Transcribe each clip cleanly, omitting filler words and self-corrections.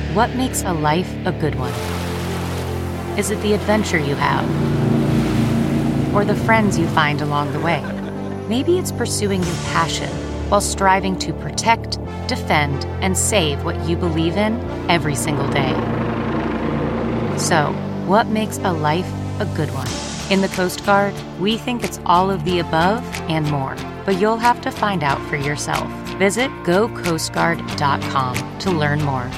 What makes a life a good one? Is it the adventure you have? Or the friends you find along the way? Maybe it's pursuing your passion while striving to protect, defend, and save what you believe in every single day. So, what makes a life a good one? In the Coast Guard, we think it's all of the above and more, but you'll have to find out for yourself. Visit gocoastguard.com to learn more.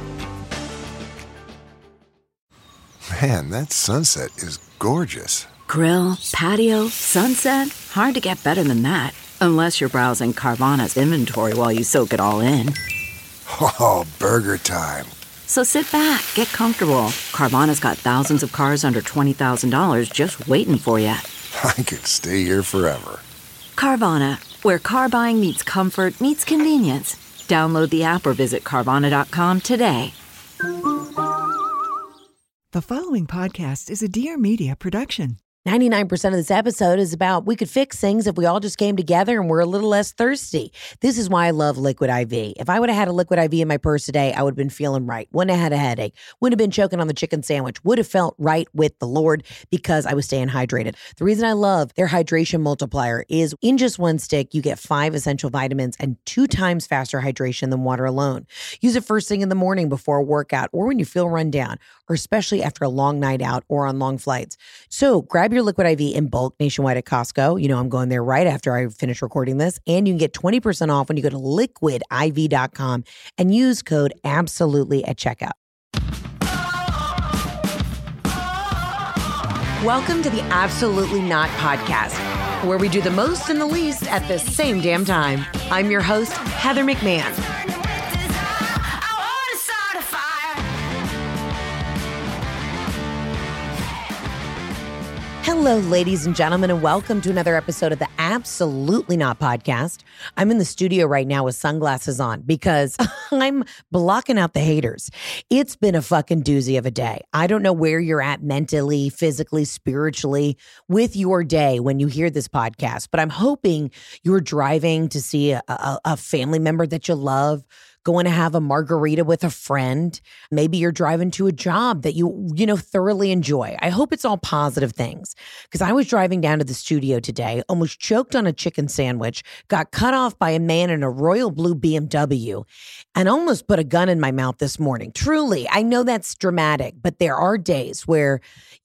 Man, that sunset is gorgeous. Grill, patio, sunset. Hard to get better than that. Unless you're browsing Carvana's inventory while you soak it all in. Oh, burger time. So sit back, get comfortable. Carvana's got thousands of cars under $20,000 just waiting for you. I could stay here forever. Carvana, where car buying meets comfort meets convenience. Download the app or visit Carvana.com today. The following podcast is a Dear Media production. 99% of this episode is about we could fix things if we all just came together and were a little less thirsty. This is why I love Liquid IV. If I would have had a Liquid IV in my purse today, I would have been feeling right. Wouldn't have had a headache. Wouldn't have been choking on the chicken sandwich. Would have felt right with the Lord because I was staying hydrated. The reason I love their hydration multiplier is in just one stick, you get 5 essential vitamins and 2 times faster hydration than water alone. Use it first thing in the morning before a workout or when you feel run down, or especially after a long night out or on long flights. So grab your Liquid IV in bulk nationwide at Costco. You know I'm going there right after I finish recording this. And you can get 20% off when you go to liquidiv.com and use code ABSOLUTELY at checkout. Welcome to the Absolutely Not podcast, where we do the most and the least at the same damn time. I'm your host, Heather McMahon. Hello, ladies and gentlemen, and welcome to another episode of the Absolutely Not podcast. I'm in the studio right now with sunglasses on because I'm blocking out the haters. It's been a fucking doozy of a day. I don't know where you're at mentally, physically, spiritually with your day when you hear this podcast, but I'm hoping you're driving to see a family member that you love, going to have a margarita with a friend. Maybe you're driving to a job that you thoroughly enjoy. I hope it's all positive things, because I was driving down to the studio today, almost choked on a chicken sandwich, got cut off by a man in a royal blue BMW, and almost put a gun in my mouth this morning. Truly, I know that's dramatic, but there are days where,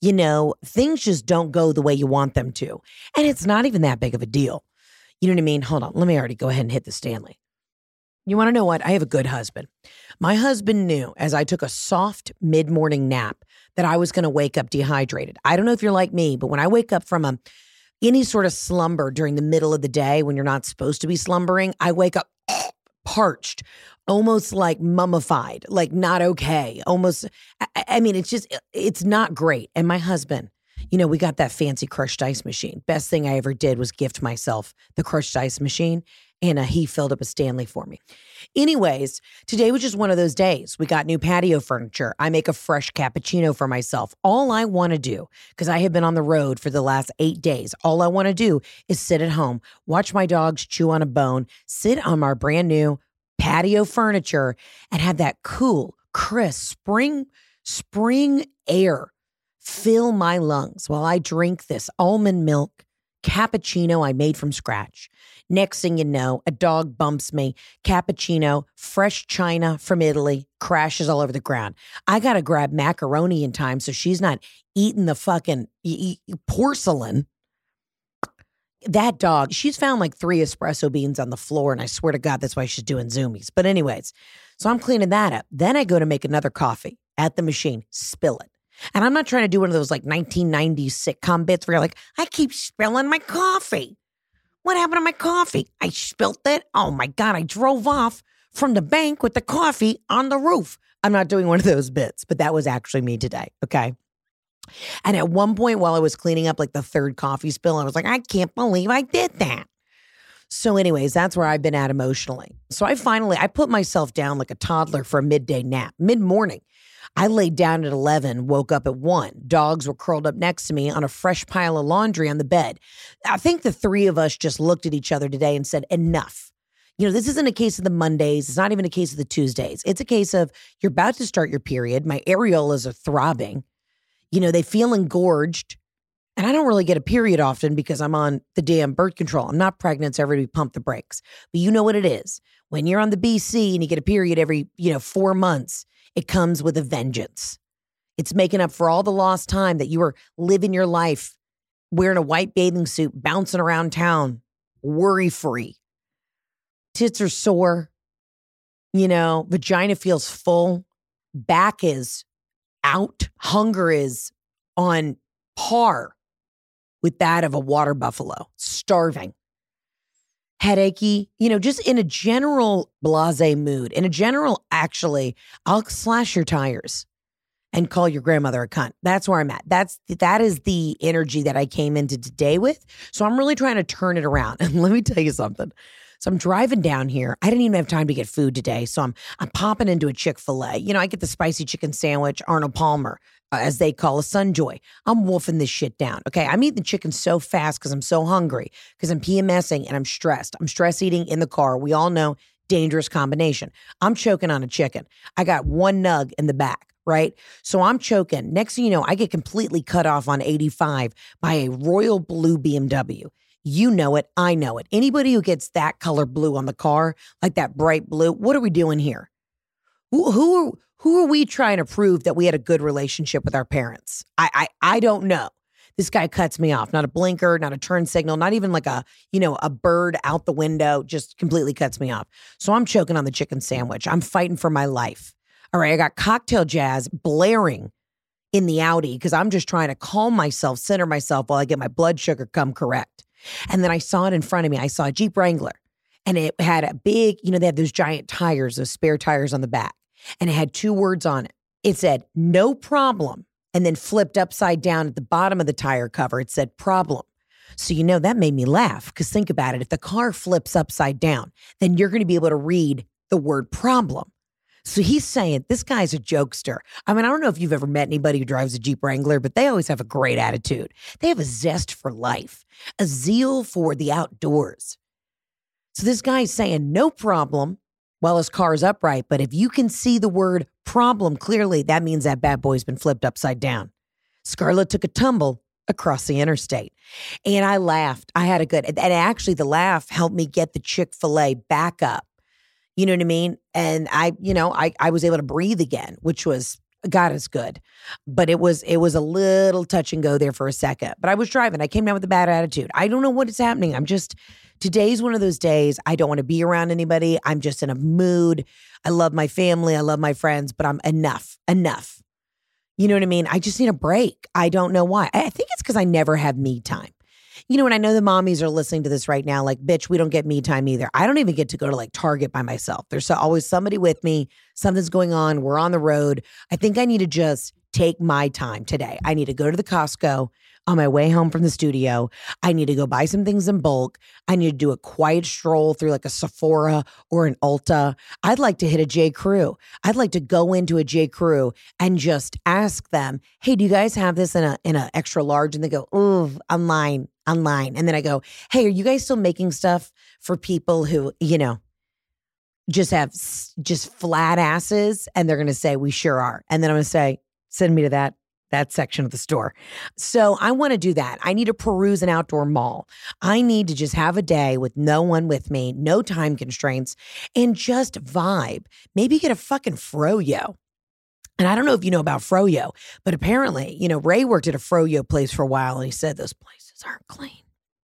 things just don't go the way you want them to. And it's not even that big of a deal. You know what I mean? Hold on. Let me already go ahead and hit the Stanley. You want to know what? I have a good husband. My husband knew as I took a soft mid-morning nap that I was going to wake up dehydrated. I don't know if you're like me, but when I wake up from any sort of slumber during the middle of the day when you're not supposed to be slumbering, I wake up parched, almost like mummified, like not okay. Almost, I mean, it's not great. And my husband, we got that fancy crushed ice machine. Best thing I ever did was gift myself the crushed ice machine. And he filled up a Stanley for me. Anyways, today was just one of those days. We got new patio furniture. I make a fresh cappuccino for myself. All I want to do, because I have been on the road for the last 8 days, all I want to do is sit at home, watch my dogs chew on a bone, sit on our brand new patio furniture, and have that cool, crisp spring air fill my lungs while I drink this almond milk cappuccino I made from scratch. Next thing you know, a dog bumps me. Cappuccino, fresh china from Italy, crashes all over the ground. I got to grab macaroni in time so she's not eating the fucking porcelain. That dog, she's found like 3 espresso beans on the floor, and I swear to God, that's why she's doing zoomies. But anyways, so I'm cleaning that up. Then I go to make another coffee at the machine, spill it. And I'm not trying to do one of those like 1990s sitcom bits where you're like, I keep spilling my coffee. What happened to my coffee? I spilt it. Oh my God, I drove off from the bank with the coffee on the roof. I'm not doing one of those bits, but that was actually me today, okay? And at one point while I was cleaning up like the 3rd coffee spill, I was like, I can't believe I did that. So anyways, that's where I've been at emotionally. So I put myself down like a toddler for a midday nap, mid-morning. I laid down at 11, woke up at 1. Dogs were curled up next to me on a fresh pile of laundry on the bed. I think the 3 of us just looked at each other today and said, enough. This isn't a case of the Mondays. It's not even a case of the Tuesdays. It's a case of you're about to start your period. My areolas are throbbing. They feel engorged. And I don't really get a period often because I'm on the damn birth control. I'm not pregnant, so everybody pump the brakes. But you know what it is. When you're on the BC and you get a period every, 4 months, it comes with a vengeance. It's making up for all the lost time that you were living your life wearing a white bathing suit, bouncing around town, worry-free. Tits are sore. Vagina feels full. Back is out. Hunger is on par with that of a water buffalo. Starving. Headachy. Just in a general blasé mood. In a general, actually, I'll slash your tires and call your grandmother a cunt. That's where I'm at. That is the energy that I came into today with. So I'm really trying to turn it around. And let me tell you something. So I'm driving down here. I didn't even have time to get food today. So I'm popping into a Chick-fil-A. I get the spicy chicken sandwich, Arnold Palmer, as they call a Sunjoy. I'm wolfing this shit down. Okay. I'm eating the chicken so fast because I'm so hungry, because I'm PMSing and I'm stressed. I'm stress eating in the car. We all know, dangerous combination. I'm choking on a chicken. I got one nug in the back, right? So I'm choking. Next thing you know, I get completely cut off on 85 by a royal blue BMW. You know it. I know it. Anybody who gets that color blue on the car, like that bright blue, what are we doing here? Who are we trying to prove that we had a good relationship with our parents? I don't know. This guy cuts me off. Not a blinker, not a turn signal, not even like a bird out the window, just completely cuts me off. So I'm choking on the chicken sandwich. I'm fighting for my life. All right, I got cocktail jazz blaring in the Audi because I'm just trying to calm myself, center myself while I get my blood sugar come correct. And then I saw it in front of me. I saw a Jeep Wrangler, and it had a big, they have those giant tires, those spare tires on the back, and it had 2 words on it. It said, "No problem," and then flipped upside down at the bottom of the tire cover. It said, "Problem." So, that made me laugh, because think about it. If the car flips upside down, then you're going to be able to read the word problem. So he's saying, this guy's a jokester. I mean, I don't know if you've ever met anybody who drives a Jeep Wrangler, but they always have a great attitude. They have a zest for life, a zeal for the outdoors. So this guy's saying, no problem, while his car is upright. But if you can see the word problem clearly, that means that bad boy's been flipped upside down. Scarlett took a tumble across the interstate. And I laughed. I had a good, and actually the laugh helped me get the Chick-fil-A back up. You know what I mean? And I was able to breathe again, which was, God is good. But it was a little touch and go there for a second. But I was driving. I came down with a bad attitude. I don't know what is happening. Today's one of those days I don't want to be around anybody. I'm just in a mood. I love my family. I love my friends, but I'm enough. You know what I mean? I just need a break. I don't know why. I think it's because I never have me time. And I know the mommies are listening to this right now, like, bitch, we don't get me time either. I don't even get to go to like Target by myself. There's always somebody with me. Something's going on. We're on the road. I think I need to just take my time today. I need to go to the Costco on my way home from the studio. I need to go buy some things in bulk. I need to do a quiet stroll through like a Sephora or an Ulta. I'd like to hit a J. Crew. I'd like to go into a J. Crew and just ask them, hey, do you guys have this in a extra large? And they go, ooh, online. And then I go, hey, are you guys still making stuff for people who, just have just flat asses? And they're going to say, we sure are. And then I'm going to say, send me to that section of the store. So I want to do that. I need to peruse an outdoor mall. I need to just have a day with no one with me, no time constraints, and just vibe. Maybe get a fucking froyo. And I don't know if you know about froyo, but apparently, Ray worked at a froyo place for a while, and he said those places aren't clean.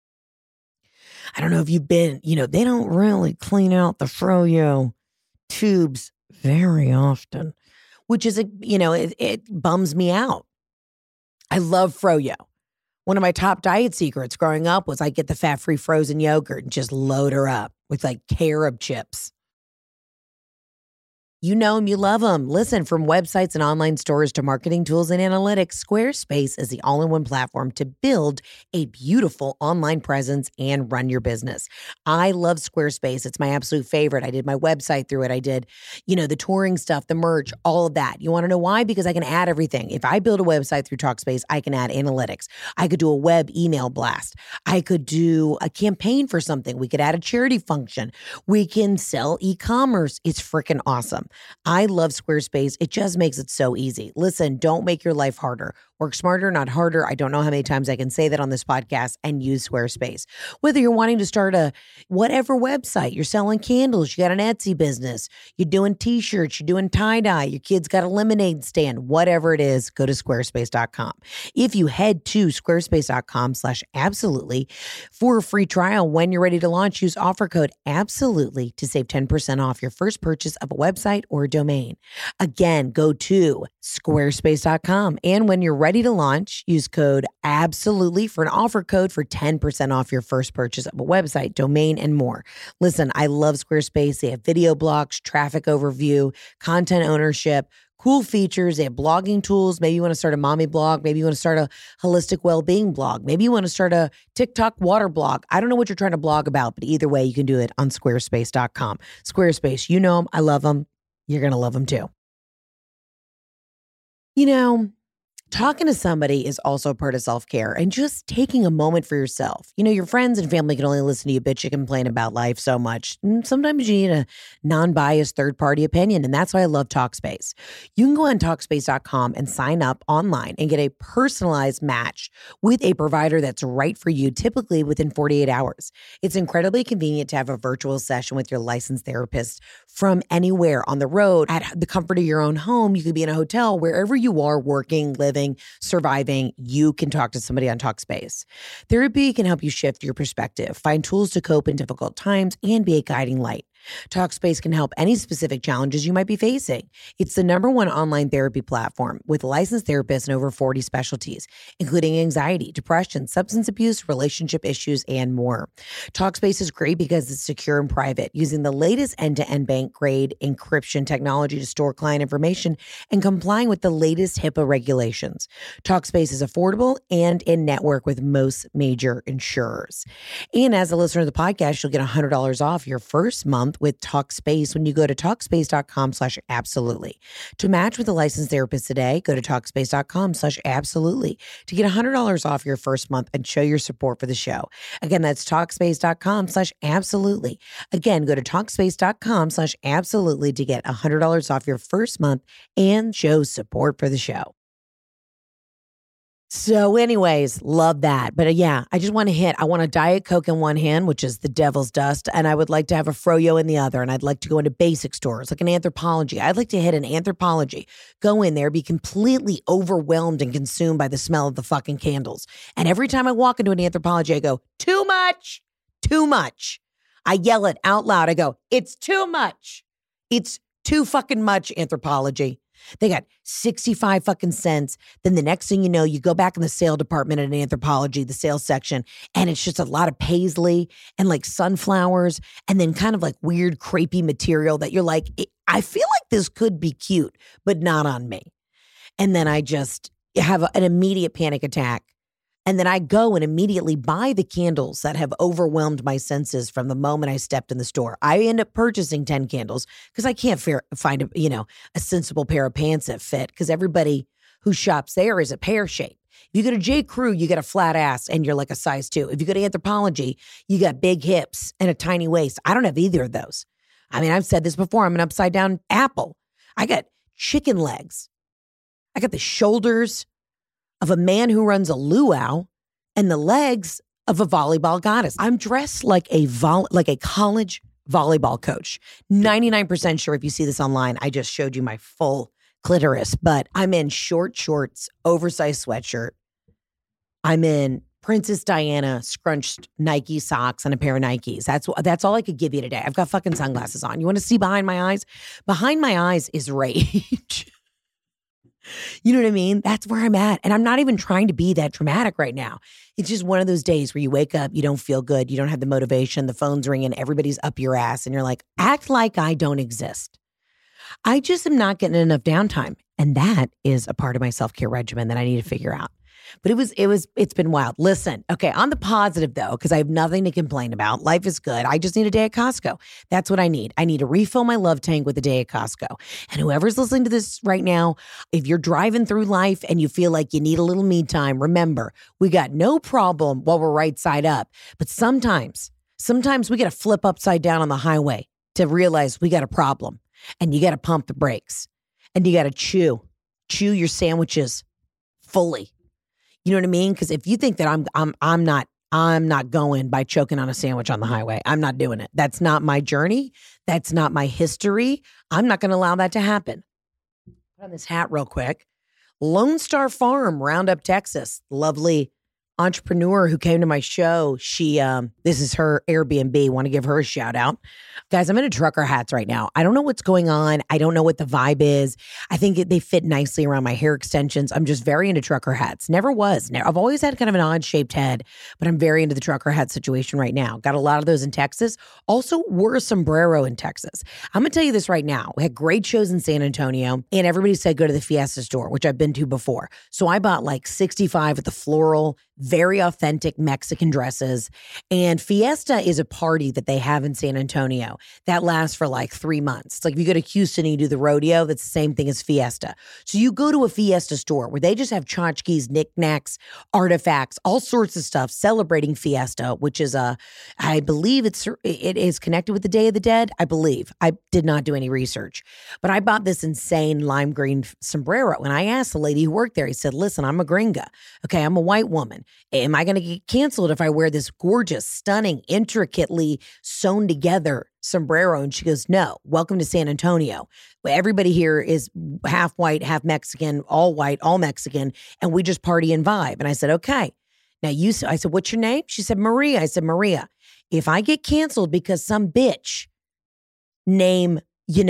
I don't know if you've been, they don't really clean out the froyo tubes very often, which is, it bums me out. I love froyo. One of my top diet secrets growing up was I get the fat-free frozen yogurt and just load her up with like carob chips. You know them, you love them. Listen, from websites and online stores to marketing tools and analytics, Squarespace is the all-in-one platform to build a beautiful online presence and run your business. I love Squarespace. It's my absolute favorite. I did my website through it. I did, the touring stuff, the merch, all of that. You want to know why? Because I can add everything. If I build a website through Talkspace, I can add analytics. I could do a web email blast. I could do a campaign for something. We could add a charity function. We can sell e-commerce. It's freaking awesome. I love Squarespace. It just makes it so easy. Listen, don't make your life harder. Work smarter, not harder. I don't know how many times I can say that on this podcast, and use Squarespace. Whether you're wanting to start a whatever website, you're selling candles, you got an Etsy business, you're doing t-shirts, you're doing tie-dye, your kid's got a lemonade stand, whatever it is, go to squarespace.com. If you head to squarespace.com/absolutely for a free trial, when you're ready to launch, use offer code absolutely to save 10% off your first purchase of a website or a domain. Again, go to squarespace.com. And when you're ready to launch, use code absolutely for an offer code for 10% off your first purchase of a website, domain, and more. Listen, I love Squarespace. They have video blocks, traffic overview, content ownership, cool features. They have blogging tools. Maybe you want to start a mommy blog. Maybe you want to start a holistic well-being blog. Maybe you want to start a TikTok water blog. I don't know what you're trying to blog about, but either way, you can do it on squarespace.com. Squarespace, you know them. I love them. You're going to love them too. Talking to somebody is also part of self-care, and just taking a moment for yourself. Your friends and family can only listen to you bitch and complain about life so much. And sometimes you need a non-biased third-party opinion, and that's why I love Talkspace. You can go on Talkspace.com and sign up online and get a personalized match with a provider that's right for you, typically within 48 hours. It's incredibly convenient to have a virtual session with your licensed therapist from anywhere, on the road, at the comfort of your own home. You could be in a hotel, wherever you are, working, living, surviving, you can talk to somebody on Talkspace. Therapy can help you shift your perspective, find tools to cope in difficult times, and be a guiding light. Talkspace can help any specific challenges you might be facing. It's the #1 online therapy platform with licensed therapists in over 40 specialties, including anxiety, depression, substance abuse, relationship issues, and more. Talkspace is great because it's secure and private, using the latest end-to-end bank-grade encryption technology to store client information and complying with the latest HIPAA regulations. Talkspace is affordable and in network with most major insurers. And as a listener of the podcast, you'll get $100 off your first month with Talkspace when you go to Talkspace.com/absolutely. To match with a licensed therapist today, go to Talkspace.com/absolutely to get $100 off your first month and show your support for the show. Again, that's Talkspace.com/absolutely. Again, go to Talkspace.com/absolutely to get $100 off your first month and show support for the show. So anyways, love that. But I just want to I want a Diet Coke in one hand, which is the devil's dust. And I would like to have a Froyo in the other. And I'd like to go into basic stores, like an Anthropologie. I'd like to hit an Anthropologie, go in there, be completely overwhelmed and consumed by the smell of the fucking candles. And every time I walk into an Anthropologie, I go, too much, too much. I yell it out loud. I go, it's too much. It's too fucking much, Anthropologie. They got 65 fucking cents. Then the next thing you know, you go back in the sale department at an Anthropologie, the sales section, and it's just a lot of paisley and like sunflowers and then kind of like weird crepey material that you're like, I feel like this could be cute, but not on me. And then I just have an immediate panic attack. And then I go and immediately buy the candles that have overwhelmed my senses from the moment I stepped in the store. I end up purchasing 10 candles because I can't find a sensible pair of pants that fit, because everybody who shops there is a pear shape. If you go to J. Crew, you got a flat ass and you're like a size 2. If you go to Anthropologie, you got big hips and a tiny waist. I don't have either of those. I mean, I've said this before. I'm an upside down apple. I got chicken legs. I got the shoulders of a man who runs a luau and the legs of a volleyball goddess. I'm dressed like a college volleyball coach. 99% sure if you see this online, I just showed you my full clitoris, but I'm in short shorts, oversized sweatshirt. I'm in Princess Diana scrunched Nike socks and a pair of Nikes. That's all I could give you today. I've got fucking sunglasses on. You want to see behind my eyes? Behind my eyes is rage. You know what I mean? That's where I'm at. And I'm not even trying to be that dramatic right now. It's just one of those days where you wake up, you don't feel good, you don't have the motivation, the phone's ringing, everybody's up your ass, and you're like, act like I don't exist. I just am not getting enough downtime. And that is a part of my self-care regimen that I need to figure out. But it's been wild. Listen, okay, on the positive though, because I have nothing to complain about. Life is good. I just need a day at Costco. That's what I need. I need to refill my love tank with a day at Costco. And whoever's listening to this right now, if you're driving through life and you feel like you need a little me time, remember, we got no problem while we're right side up. But sometimes we got to flip upside down on the highway to realize we got a problem. And you got to pump the brakes. And you got to chew your sandwiches fully. You know what I mean? Because if you think that I'm not going by choking on a sandwich on the highway, I'm not doing it. That's not my journey. That's not my history. I'm not going to allow that to happen. Put on this hat real quick. Lone Star Farm, Roundup, Texas. Lovely entrepreneur who came to my show. This is her Airbnb. Want to give her a shout out. Guys, I'm into trucker hats right now. I don't know what's going on. I don't know what the vibe is. I think they fit nicely around my hair extensions. I'm just very into trucker hats. Never was. I've always had kind of an odd shaped head, but I'm very into the trucker hat situation right now. Got a lot of those in Texas. Also wore a sombrero in Texas. I'm going to tell you this right now. We had great shows in San Antonio and everybody said go to the Fiesta store, which I've been to before. So I bought like 65 of the floral, very authentic Mexican dresses. And Fiesta is a party that they have in San Antonio that lasts for like 3 months. It's like if you go to Houston and you do the rodeo, that's the same thing as Fiesta. So you go to a Fiesta store where they just have tchotchkes, knickknacks, artifacts, all sorts of stuff celebrating Fiesta, which is I believe it is connected with the Day of the Dead. I believe. I did not do any research. But I bought this insane lime green sombrero. And I asked the lady who worked there, he said, listen, I'm a gringa. Okay, I'm a white woman. Am I going to get canceled if I wear this gorgeous, stunning, intricately sewn together sombrero? And she goes, no, welcome to San Antonio. Everybody here is half white, half Mexican, all white, all Mexican, and we just party and vibe. And I said, okay. Now I said, what's your name? She said, Maria. I said, Maria, if I get canceled because some bitch named,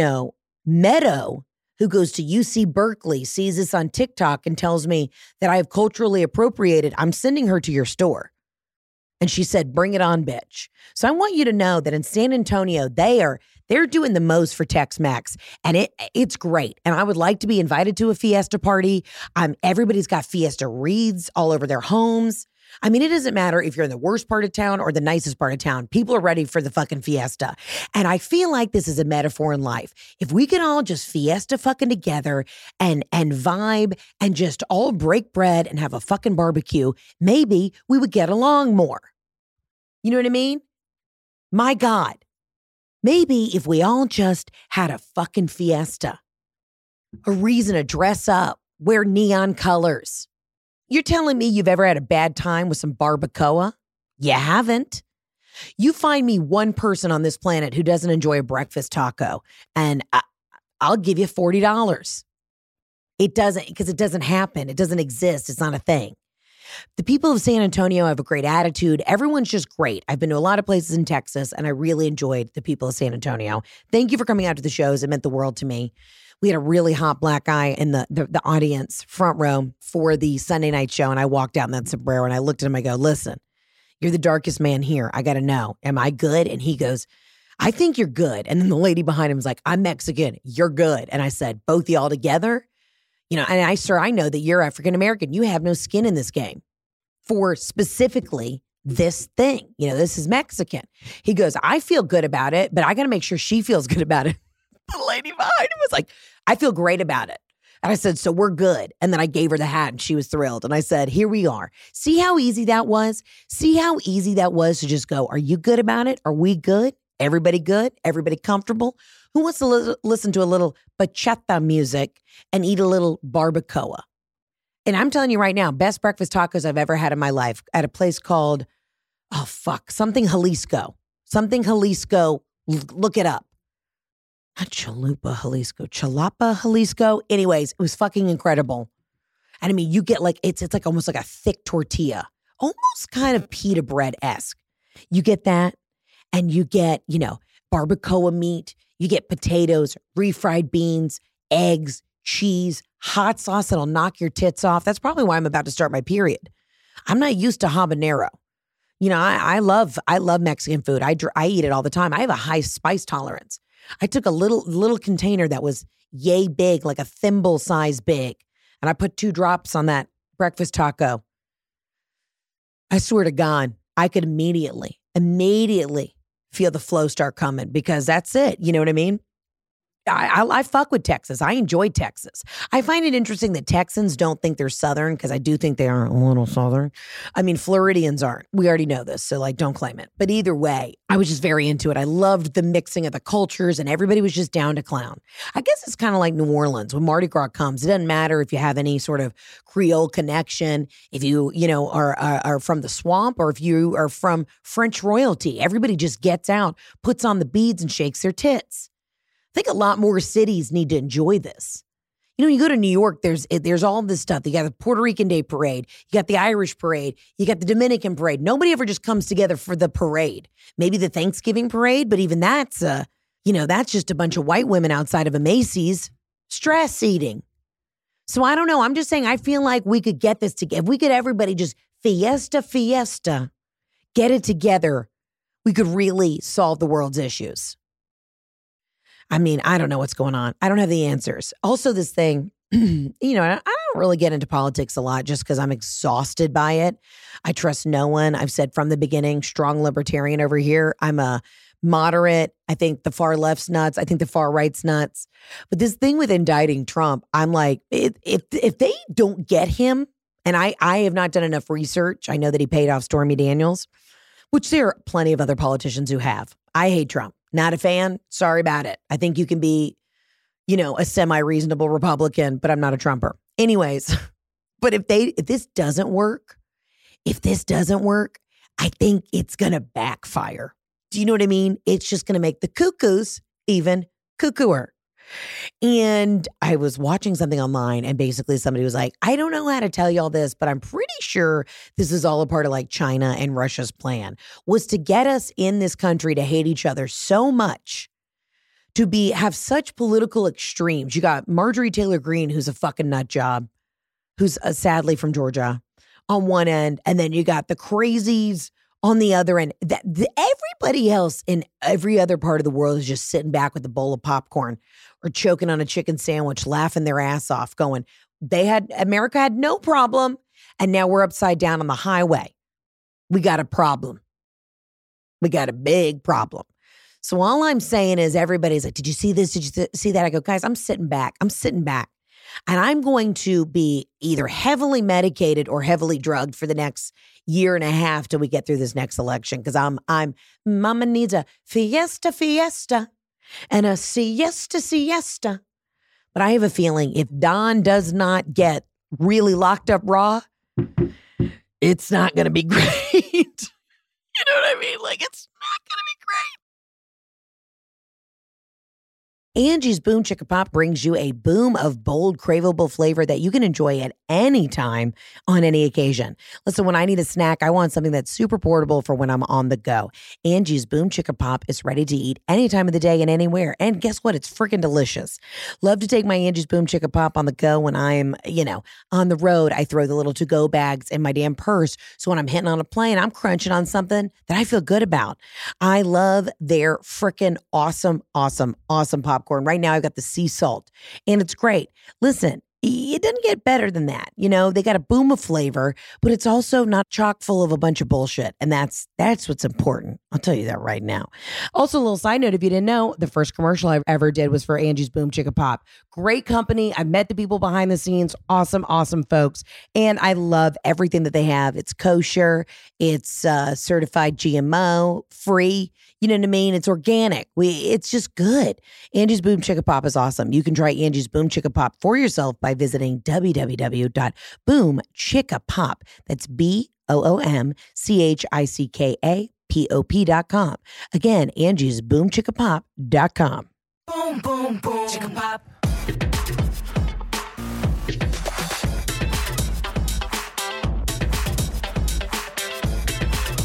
Meadow, who goes to UC Berkeley, sees this on TikTok and tells me that I have culturally appropriated, I'm sending her to your store. And she said, bring it on, bitch. So I want you to know that in San Antonio, they're doing the most for Tex-Mex, and it's great. And I would like to be invited to a Fiesta party. Everybody's got Fiesta wreaths all over their homes. I mean, it doesn't matter if you're in the worst part of town or the nicest part of town. People are ready for the fucking Fiesta. And I feel like this is a metaphor in life. If we could all just Fiesta fucking together and vibe and just all break bread and have a fucking barbecue, maybe we would get along more. You know what I mean? My God. Maybe if we all just had a fucking Fiesta, a reason to dress up, wear neon colors. You're telling me you've ever had a bad time with some barbacoa? You haven't. You find me one person on this planet who doesn't enjoy a breakfast taco, and I'll give you $40. It doesn't, because it doesn't happen. It doesn't exist. It's not a thing. The people of San Antonio have a great attitude. Everyone's just great. I've been to a lot of places in Texas, and I really enjoyed the people of San Antonio. Thank you for coming out to the shows. It meant the world to me. We had a really hot black guy in the audience, front row, for the Sunday night show, and I walked out in that sombrero, and I looked at him, I go, listen, you're the darkest man here. I got to know, am I good? And he goes, I think you're good. And then the lady behind him was like, I'm Mexican. You're good. And I said, both y'all together? And sir, I know that you're African-American. You have no skin in this game for specifically this thing. This is Mexican. He goes, I feel good about it, but I got to make sure she feels good about it. The lady behind him was like, I feel great about it. And I said, so we're good. And then I gave her the hat and she was thrilled. And I said, here we are. See how easy that was? See how easy that was to just go, are you good about it? Are we good? Everybody good? Everybody comfortable? Who wants to listen to a little bachata music and eat a little barbacoa? And I'm telling you right now, best breakfast tacos I've ever had in my life at a place called, something Jalisco. Something Jalisco. Look it up. Not Chalupa, Jalisco. Chalapa, Jalisco. Anyways, it was fucking incredible. And I mean, you get it's like almost like a thick tortilla. Almost kind of pita bread-esque. You get that. And you get, barbacoa meat. You get potatoes, refried beans, eggs, cheese, hot sauce that'll knock your tits off. That's probably why I'm about to start my period. I'm not used to habanero. I love Mexican food. I eat it all the time. I have a high spice tolerance. I took a little container that was yay big, like a thimble size big. And I put 2 drops on that breakfast taco. I swear to God, I could immediately feel the flow start coming because that's it. You know what I mean? I fuck with Texas. I enjoy Texas. I find it interesting that Texans don't think they're Southern because I do think they are a little Southern. I mean, Floridians aren't. We already know this, so like, don't claim it. But either way, I was just very into it. I loved the mixing of the cultures and everybody was just down to clown. I guess it's kind of like New Orleans. When Mardi Gras comes, it doesn't matter if you have any sort of Creole connection, if you are from the swamp or if you are from French royalty. Everybody just gets out, puts on the beads and shakes their tits. I think a lot more cities need to enjoy this. You know, you go to New York, there's all this stuff. You got the Puerto Rican Day Parade. You got the Irish Parade. You got the Dominican Parade. Nobody ever just comes together for the parade. Maybe the Thanksgiving Parade, but even that's, that's just a bunch of white women outside of a Macy's stress eating. So I don't know. I'm just saying I feel like we could get this together. If we could everybody just fiesta, get it together, we could really solve the world's issues. I mean, I don't know what's going on. I don't have the answers. Also, this thing, I don't really get into politics a lot just because I'm exhausted by it. I trust no one. I've said from the beginning, strong libertarian over here. I'm a moderate. I think the far left's nuts. I think the far right's nuts. But this thing with indicting Trump, I'm like, if they don't get him, and I have not done enough research. I know that he paid off Stormy Daniels, which there are plenty of other politicians who have. I hate Trump. Not a fan. Sorry about it. I think you can be, a semi-reasonable Republican, but I'm not a Trumper. Anyways, but if this doesn't work, I think it's going to backfire. Do you know what I mean? It's just going to make the cuckoos even cuckooer. And I was watching something online and basically somebody was like, I don't know how to tell you all this, but I'm pretty sure this is all a part of like China and Russia's plan was to get us in this country to hate each other so much, to have such political extremes. You got Marjorie Taylor Greene, who's a fucking nut job, who's sadly from Georgia on one end. And then you got the crazies on the other end. Everybody else in every other part of the world is just sitting back with a bowl of popcorn or choking on a chicken sandwich, laughing their ass off, going, America had no problem. And now we're upside down on the highway. We got a problem. We got a big problem. So all I'm saying is everybody's like, did you see this? Did you see that? I go, guys, I'm sitting back. And I'm going to be either heavily medicated or heavily drugged for the next year and a half till we get through this next election. Because mama needs a fiesta and a siesta. But I have a feeling if Don does not get really locked up raw, it's not going to be great. You know what I mean? Like, it's not going to be great. Angie's Boom Chicka Pop brings you a boom of bold, craveable flavor that you can enjoy at any time on any occasion. Listen, when I need a snack, I want something that's super portable for when I'm on the go. Angie's Boom Chicka Pop is ready to eat any time of the day and anywhere. And guess what? It's freaking delicious. Love to take my Angie's Boom Chicka Pop on the go when I'm, on the road. I throw the little to-go bags in my damn purse. So when I'm hitting on a plane, I'm crunching on something that I feel good about. I love their freaking awesome popcorn. Right now, I've got the sea salt, and it's great. Listen, it doesn't get better than that. They got a boom of flavor, but it's also not chock full of a bunch of bullshit. And that's what's important. I'll tell you that right now. Also, a little side note, if you didn't know, the first commercial I ever did was for Angie's Boom Chicka Pop. Great company. I've met the people behind the scenes. Awesome folks. And I love everything that they have. It's kosher. It's certified GMO, free. You know what I mean? It's organic. It's just good. Angie's Boom Chicka Pop is awesome. You can try Angie's Boom Chicka Pop for yourself by visiting www.boomchickapop. That's BOOMCHICKAPOP.com. Again, Angie's BoomChickaPop.com. Boom, boom, boom. Chicka Pop.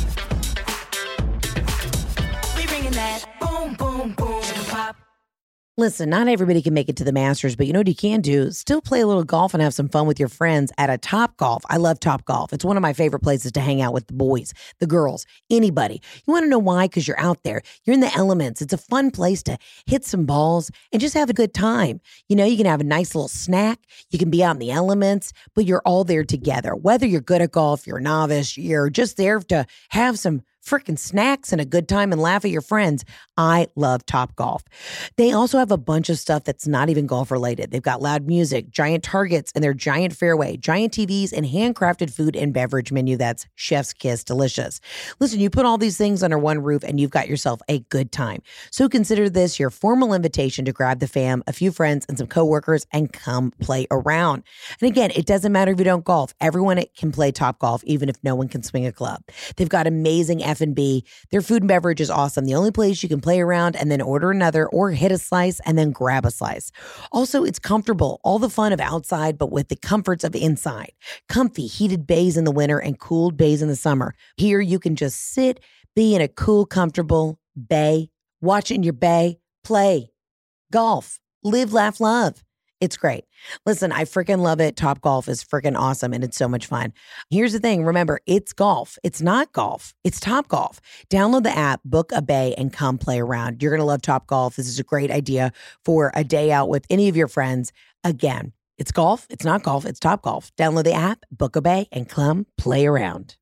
We bringing that boom, boom, boom. Chicka Pop. Listen, not everybody can make it to the Masters, but you know what you can do? Still play a little golf and have some fun with your friends at a Top Golf. I love Top Golf. It's one of my favorite places to hang out with the boys, the girls, anybody. You want to know why? Because you're out there. You're in the elements. It's a fun place to hit some balls and just have a good time. You know, you can have a nice little snack. You can be out in the elements, but you're all there together. Whether you're good at golf, you're a novice, you're just there to have some freaking snacks and a good time and laugh at your friends. I love Top Golf. They also have a bunch of stuff that's not even golf related. They've got loud music, giant targets and their giant fairway, giant TVs, and handcrafted food and beverage menu that's chef's kiss delicious. Listen, you put all these things under one roof and you've got yourself a good time. So consider this your formal invitation to grab the fam, a few friends, and some coworkers and come play around. And again, it doesn't matter if you don't golf. Everyone can play Top Golf, even if no one can swing a club. They've got amazing F&B. Their food and beverage is awesome. The only place you can play around and then order another or hit a slice and then grab a slice. Also, it's comfortable. All the fun of outside, but with the comforts of inside. Comfy, heated bays in the winter and cooled bays in the summer. Here, you can just sit, be in a cool, comfortable bay, watch in your bay, play, golf, live, laugh, love. It's great. Listen, I freaking love it. Top Golf is freaking awesome and it's so much fun. Here's the thing. Remember, it's golf. It's not golf. It's Top Golf. Download the app, book a bay, and come play around. You're going to love Top Golf. This is a great idea for a day out with any of your friends. Again, it's golf. It's not golf. It's Top Golf. Download the app, book a bay, and come play around.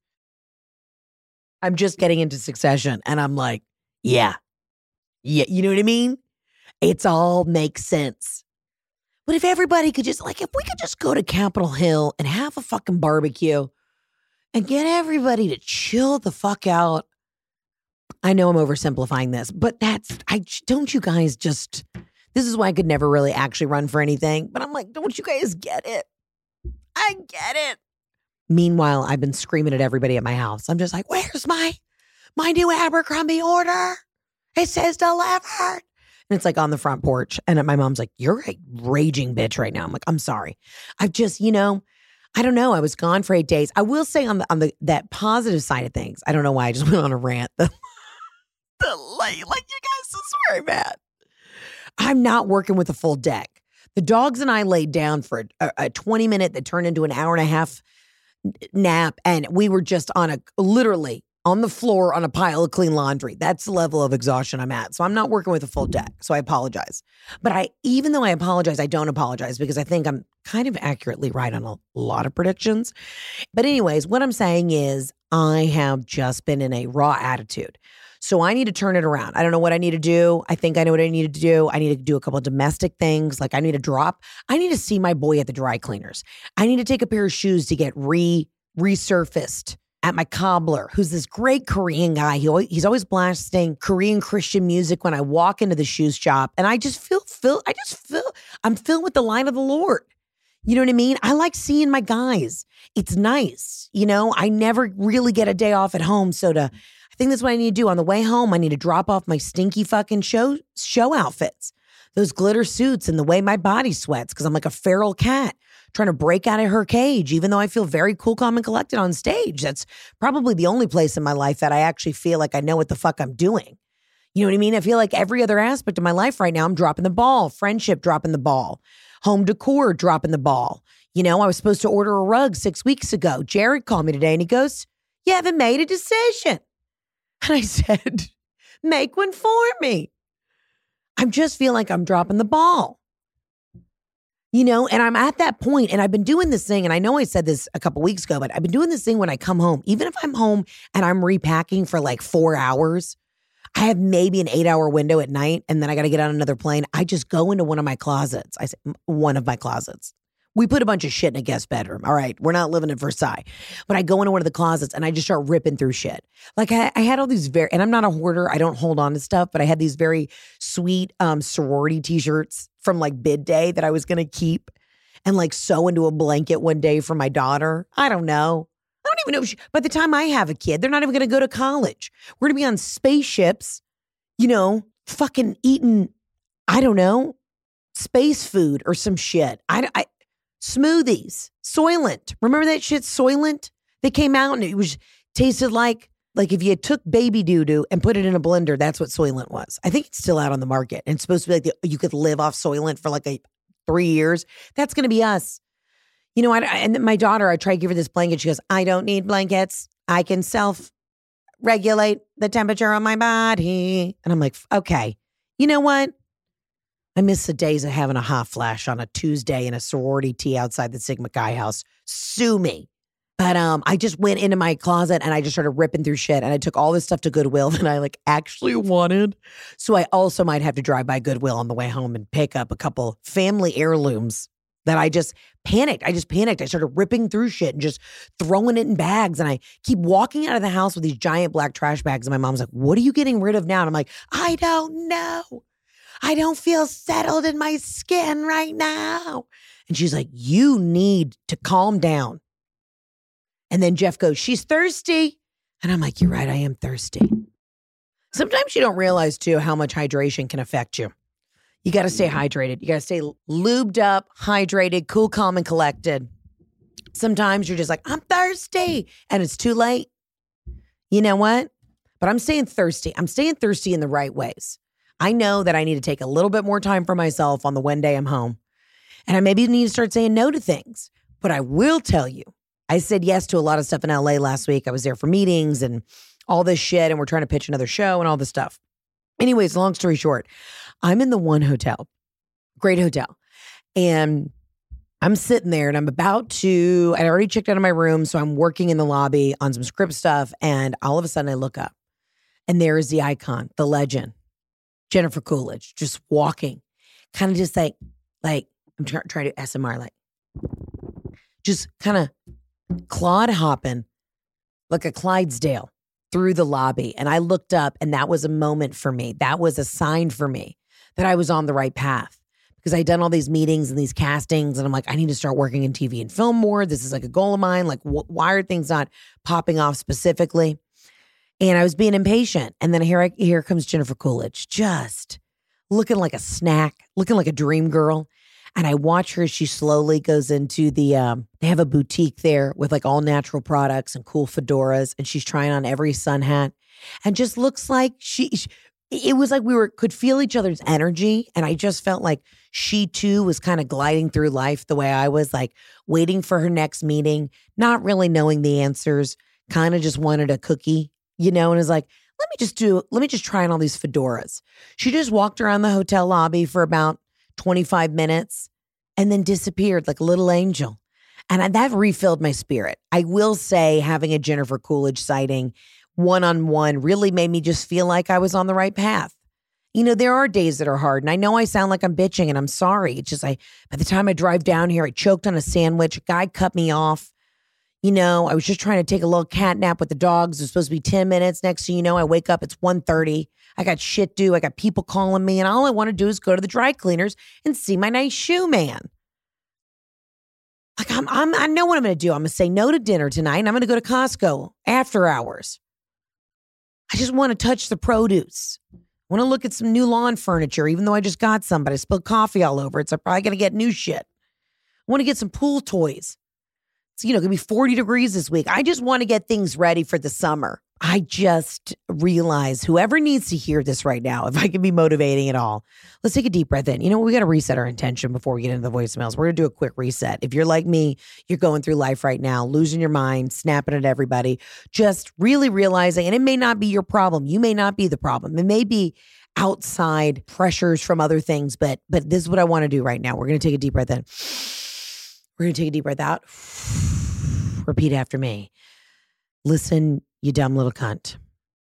I'm just getting into Succession and I'm like, yeah, you know what I mean? It's all makes sense. But if everybody could just, if we could just go to Capitol Hill and have a fucking barbecue and get everybody to chill the fuck out. I know I'm oversimplifying this, but don't you guys just, this is why I could never really actually run for anything. But I'm like, don't you guys get it? I get it. Meanwhile, I've been screaming at everybody at my house. I'm just like, where's my new Abercrombie order? It says delivered. And it's like on the front porch. And my mom's like, you're a raging bitch right now. I'm like, I'm sorry. I've just, I don't know. I was gone for 8 days. I will say on that positive side of things, I don't know why I just went on a rant. You guys are swearing bad. I'm not working with a full deck. The dogs and I laid down for a 20-minute that turned into an hour and a half nap. And we were just literally on the floor on a pile of clean laundry. That's the level of exhaustion I'm at. So I'm not working with a full deck. So I apologize. But even though I apologize, I don't apologize because I think I'm kind of accurately right on a lot of predictions. But anyways, what I'm saying is I have just been in a raw attitude. So I need to turn it around. I don't know what I need to do. I think I know what I need to do. I need to do a couple of domestic things. I need to see my boy at the dry cleaners. I need to take a pair of shoes to get resurfaced at my cobbler, who's this great Korean guy. He's always blasting Korean Christian music when I walk into the shoes shop. And I just feel I'm filled with the light of the Lord. You know what I mean? I like seeing my guys. It's nice. I never really get a day off at home. So I think that's what I need to do. On the way home, I need to drop off my stinky fucking show outfits, those glitter suits and the way my body sweats because I'm like a feral cat trying to break out of her cage, even though I feel very cool, calm, and collected on stage. That's probably the only place in my life that I actually feel like I know what the fuck I'm doing. You know what I mean? I feel like every other aspect of my life right now, I'm dropping the ball. Friendship, dropping the ball. Home decor, dropping the ball. I was supposed to order a rug 6 weeks ago. Jared called me today and he goes, you haven't made a decision. And I said, make one for me. I just feel like I'm dropping the ball. And I'm at that point, and I've been doing this thing, and I know I said this a couple weeks ago, but I've been doing this thing when I come home. Even if I'm home and I'm repacking for 4 hours, I have maybe an 8-hour window at night, and then I got to get on another plane. I just go into one of my closets. I say, one of my closets. We put a bunch of shit in a guest bedroom. All right. We're not living in Versailles. But I go into one of the closets and I just start ripping through shit. I had all these and I'm not a hoarder. I don't hold on to stuff, but I had these very sweet sorority t-shirts from bid day that I was going to keep and sew into a blanket one day for my daughter. I don't know. I don't even know if by the time I have a kid, they're not even going to go to college. We're going to be on spaceships, fucking eating, I don't know, space food or some shit. Smoothies, Soylent. Remember that shit, Soylent? They came out and it tasted like Like if you took baby doo-doo and put it in a blender, that's what Soylent was. I think it's still out on the market. And it's supposed to be like you could live off Soylent for like 3 years. That's going to be us. You know, and my daughter, I tried to give her this blanket. She goes, I don't need blankets. I can self-regulate the temperature on my body. And I'm like, okay, you know what? I miss the days of having a hot flash on a Tuesday in a sorority tea outside the Sigma Chi house. Sue me. But I just went into my closet and I just started ripping through shit. And I took all this stuff to Goodwill that I like actually wanted. So I also might have to drive by Goodwill on the way home and pick up a couple family heirlooms that I just panicked. I started ripping through shit and just throwing it in bags. And I keep walking out of the house with these giant black trash bags. And my mom's like, what are you getting rid of now? And I'm like, I don't know. I don't feel settled in my skin right now. And she's like, you need to calm down. And then Jeff goes, she's thirsty. And I'm like, you're right, I am thirsty. Sometimes you don't realize, too, how much hydration can affect you. You got to stay hydrated. You got to stay lubed up, hydrated, cool, calm, and collected. Sometimes you're just like, I'm thirsty. And it's too late. You know what? But I'm staying thirsty. I'm staying thirsty in the right ways. I know that I need to take a little bit more time for myself on the one day I'm home. And I maybe need to start saying no to things. But I will tell you, I said yes to a lot of stuff in LA last week. I was there for meetings and all this shit, and we're trying to pitch another show and all this stuff. Anyways, long story short, I'm in the one hotel, great hotel, and I'm sitting there and I'd already checked out of my room, so I'm working in the lobby on some script stuff, and all of a sudden I look up, and there is the icon, the legend, Jennifer Coolidge, just walking, kind of just like I'm trying to SMR, like just kind of clod hopping like a Clydesdale through the lobby. And I looked up, and that was a moment for me. That was a sign for me that I was on the right path, because I'd done all these meetings and these castings, and I'm like, I need to start working in TV and film more. This is like a goal of mine. Like, why are things not popping off specifically? And I was being impatient. And then here comes Jennifer Coolidge, just looking like a snack, looking like a dream girl. And I watch her as she slowly goes into they have a boutique there with like all natural products and cool fedoras. And she's trying on every sun hat and just looks like it was like we could feel each other's energy. And I just felt like she too was kind of gliding through life the way I was, like waiting for her next meeting, not really knowing the answers, kind of just wanted a cookie, and it was like, let me just try on all these fedoras. She just walked around the hotel lobby for about 25 minutes and then disappeared like a little angel. And that refilled my spirit. I will say having a Jennifer Coolidge sighting one-on-one really made me just feel like I was on the right path. There are days that are hard, and I know I sound like I'm bitching, and I'm sorry. It's just by the time I drive down here, I choked on a sandwich. A guy cut me off. I was just trying to take a little cat nap with the dogs. It was supposed to be 10 minutes. Next thing you know, I wake up, it's 1:30. I got shit due. I got people calling me, and all I want to do is go to the dry cleaners and see my nice shoe man. Like I know what I'm going to do. I'm going to say no to dinner tonight, and I'm going to go to Costco after hours. I just want to touch the produce. I want to look at some new lawn furniture, even though I just got some, but I spilled coffee all over it, so I'm probably going to get new shit. I want to get some pool toys. It's, going to be 40 degrees this week. I just want to get things ready for the summer. I just realize whoever needs to hear this right now, if I can be motivating at all, let's take a deep breath in. We got to reset our intention before we get into the voicemails. We're going to do a quick reset. If you're like me, you're going through life right now, losing your mind, snapping at everybody, just really realizing, and it may not be your problem. You may not be the problem. It may be outside pressures from other things, but this is what I want to do right now. We're going to take a deep breath in. We're going to take a deep breath out. Repeat after me. Listen, you dumb little cunt.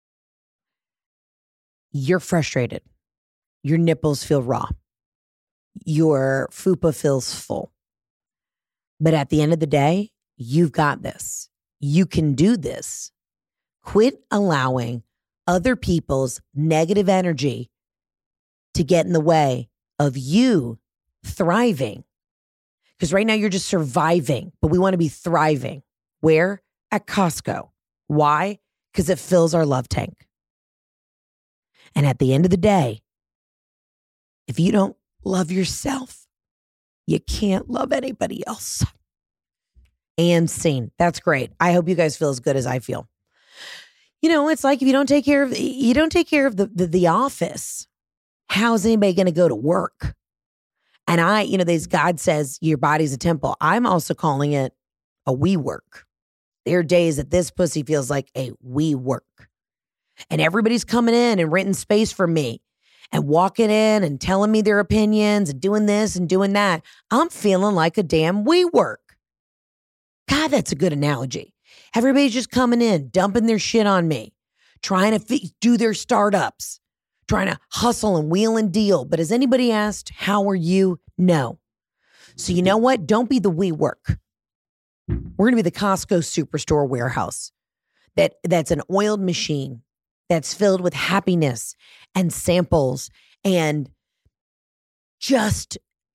You're frustrated. Your nipples feel raw. Your fupa feels full. But at the end of the day, you've got this. You can do this. Quit allowing other people's negative energy to get in the way of you thriving. Because right now you're just surviving, but we want to be thriving. Where? At Costco. Why? Because it fills our love tank. And at the end of the day, if you don't love yourself, you can't love anybody else. And scene. That's great. I hope you guys feel as good as I feel. You know, it's like if you don't take care of the office, how's anybody going to go to work? And God says your body's a temple. I'm also calling it a we work. There are days that this pussy feels like a we work. And everybody's coming in and renting space for me and walking in and telling me their opinions and doing this and doing that. I'm feeling like a damn we work. God, that's a good analogy. Everybody's just coming in, dumping their shit on me, trying to do their startups, trying to hustle and wheel and deal. But has anybody asked, how are you? No. So you know what? Don't be the we work. We're going to be the Costco Superstore warehouse that's an oiled machine that's filled with happiness and samples and just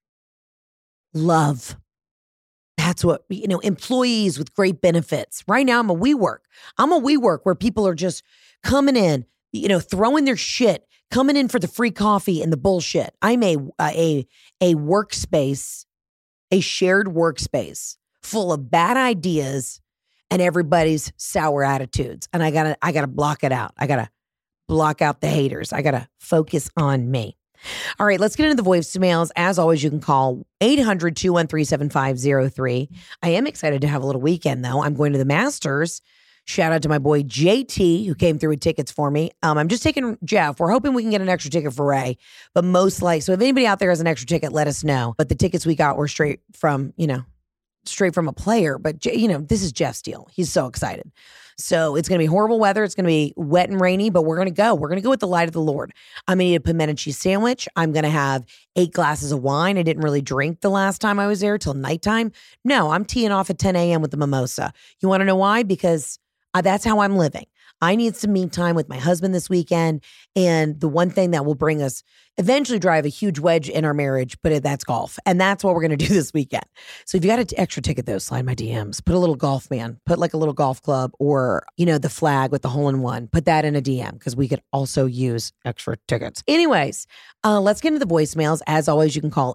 love. That's what, employees with great benefits. Right now, I'm a WeWork. I'm a WeWork where people are just coming in, throwing their shit, coming in for the free coffee and the bullshit. I'm a workspace, a shared workspace full of bad ideas and everybody's sour attitudes. And I gotta block it out. I gotta block out the haters. I gotta focus on me. All right, let's get into the voicemails. As always, you can call 800-213-7503. I am excited to have a little weekend, though. I'm going to the Masters. Shout out to my boy JT, who came through with tickets for me. I'm just taking Jeff. We're hoping we can get an extra ticket for Ray, but most likely. So if anybody out there has an extra ticket, let us know. But the tickets we got were straight from a player. But, this is Jeff's deal. He's so excited. So it's going to be horrible weather. It's going to be wet and rainy, but we're going to go. We're going to go with the light of the Lord. I'm going to eat a pimento cheese sandwich. I'm going to have 8 glasses of wine. I didn't really drink the last time I was there till nighttime. No, I'm teeing off at 10 a.m. with the mimosa. You want to know why? Because that's how I'm living. I need some me time with my husband this weekend. And the one thing that will bring us, eventually drive a huge wedge in our marriage, but that's golf. And that's what we're going to do this weekend. So if you got an extra ticket though, slide my DMs. Put a little golf man. Put like a little golf club or, the flag with the hole-in-one. Put that in a DM because we could also use extra tickets. Anyways, let's get into the voicemails. As always, you can call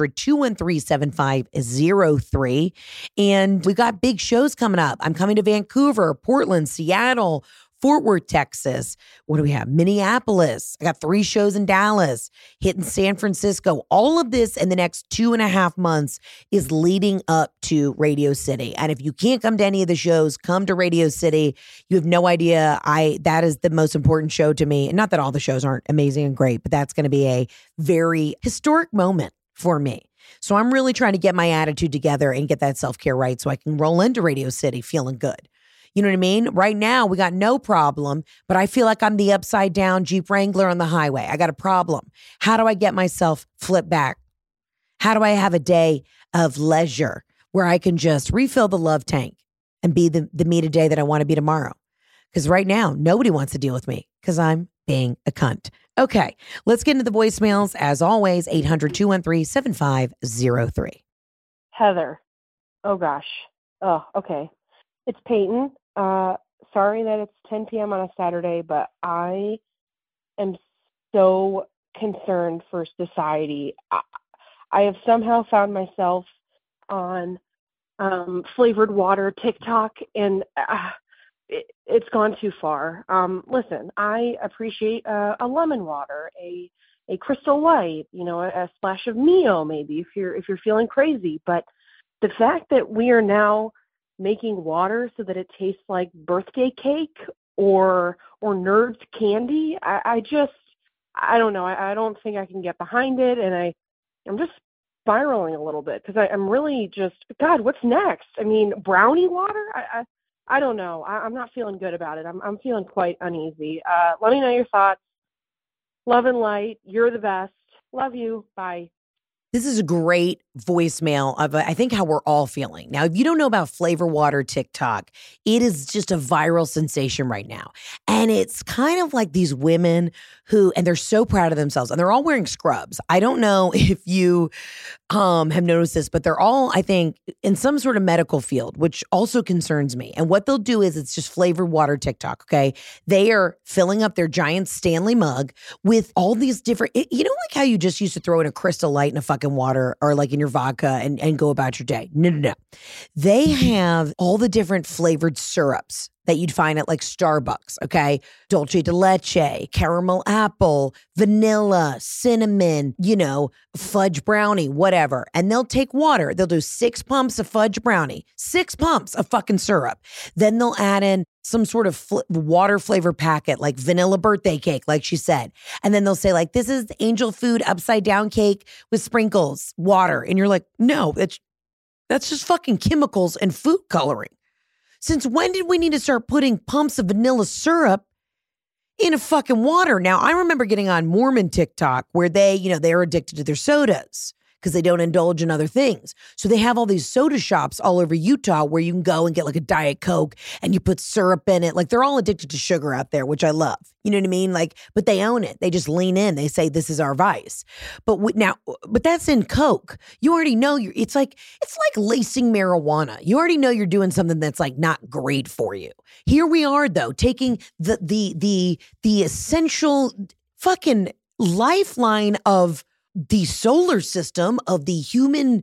800-213-7503. And we got big shows coming up. I'm coming to Vancouver, Portland, Seattle, Fort Worth, Texas. What do we have? Minneapolis. I got 3 shows in Dallas, hitting San Francisco. All of this in the next 2.5 months is leading up to Radio City. And if you can't come to any of the shows, come to Radio City. You have no idea. That is the most important show to me. And not that all the shows aren't amazing and great, but that's going to be a very historic moment for me. So I'm really trying to get my attitude together and get that self-care right so I can roll into Radio City feeling good. You know what I mean? Right now, we got no problem, but I feel like I'm the upside down Jeep Wrangler on the highway. I got a problem. How do I get myself flipped back? How do I have a day of leisure where I can just refill the love tank and be the me today that I want to be tomorrow? Because right now, nobody wants to deal with me because I'm being a cunt. Okay, let's get into the voicemails. As always, 800-213-7503. Heather. Oh, gosh. Oh, okay. It's Peyton. Sorry that it's 10 p.m. on a Saturday, but I am so concerned for society. I have somehow found myself on flavored water TikTok, and it's gone too far. Listen, I appreciate a lemon water, a Crystal Light, a splash of Mio maybe if you're feeling crazy. But the fact that we are now making water so that it tastes like birthday cake or Nerds candy, I don't know. I don't think I can get behind it, and I'm just spiraling a little bit because I'm really just, God, what's next? I mean, brownie water? I don't know. I'm not feeling good about it. I'm feeling quite uneasy. Let me know your thoughts. Love and light. You're the best. Love you. Bye. This is a great voicemail of, I think, how we're all feeling. Now, if you don't know about Flavor Water TikTok, it is just a viral sensation right now. And it's kind of like these women and they're so proud of themselves, and they're all wearing scrubs. I don't know if you have noticed this, but they're all, I think, in some sort of medical field, which also concerns me. And what they'll do is it's just flavored water TikTok, okay? They are filling up their giant Stanley mug with all these different, like how you just used to throw in a Crystal Light in a fucking water or like in your vodka and go about your day. No. They have all the different flavored syrups that you'd find at like Starbucks, okay? Dolce de leche, caramel apple, vanilla, cinnamon, fudge brownie, whatever. And they'll take water. They'll do 6 pumps of fudge brownie, 6 pumps of fucking syrup. Then they'll add in some sort of water flavor packet, like vanilla birthday cake, like she said. And then they'll say like, this is angel food upside down cake with sprinkles, water. And you're like, no, that's just fucking chemicals and food coloring. Since when did we need to start putting pumps of vanilla syrup in a fucking water? Now, I remember getting on Mormon TikTok where they're addicted to their sodas because they don't indulge in other things. So they have all these soda shops all over Utah where you can go and get like a Diet Coke and you put syrup in it. Like they're all addicted to sugar out there, which I love. You know what I mean? Like, but they own it. They just lean in. They say, this is our vice. But that's in Coke. You already know it's like lacing marijuana. You already know you're doing something that's like not great for you. Here we are though, taking the essential fucking lifeline of the solar system, of the human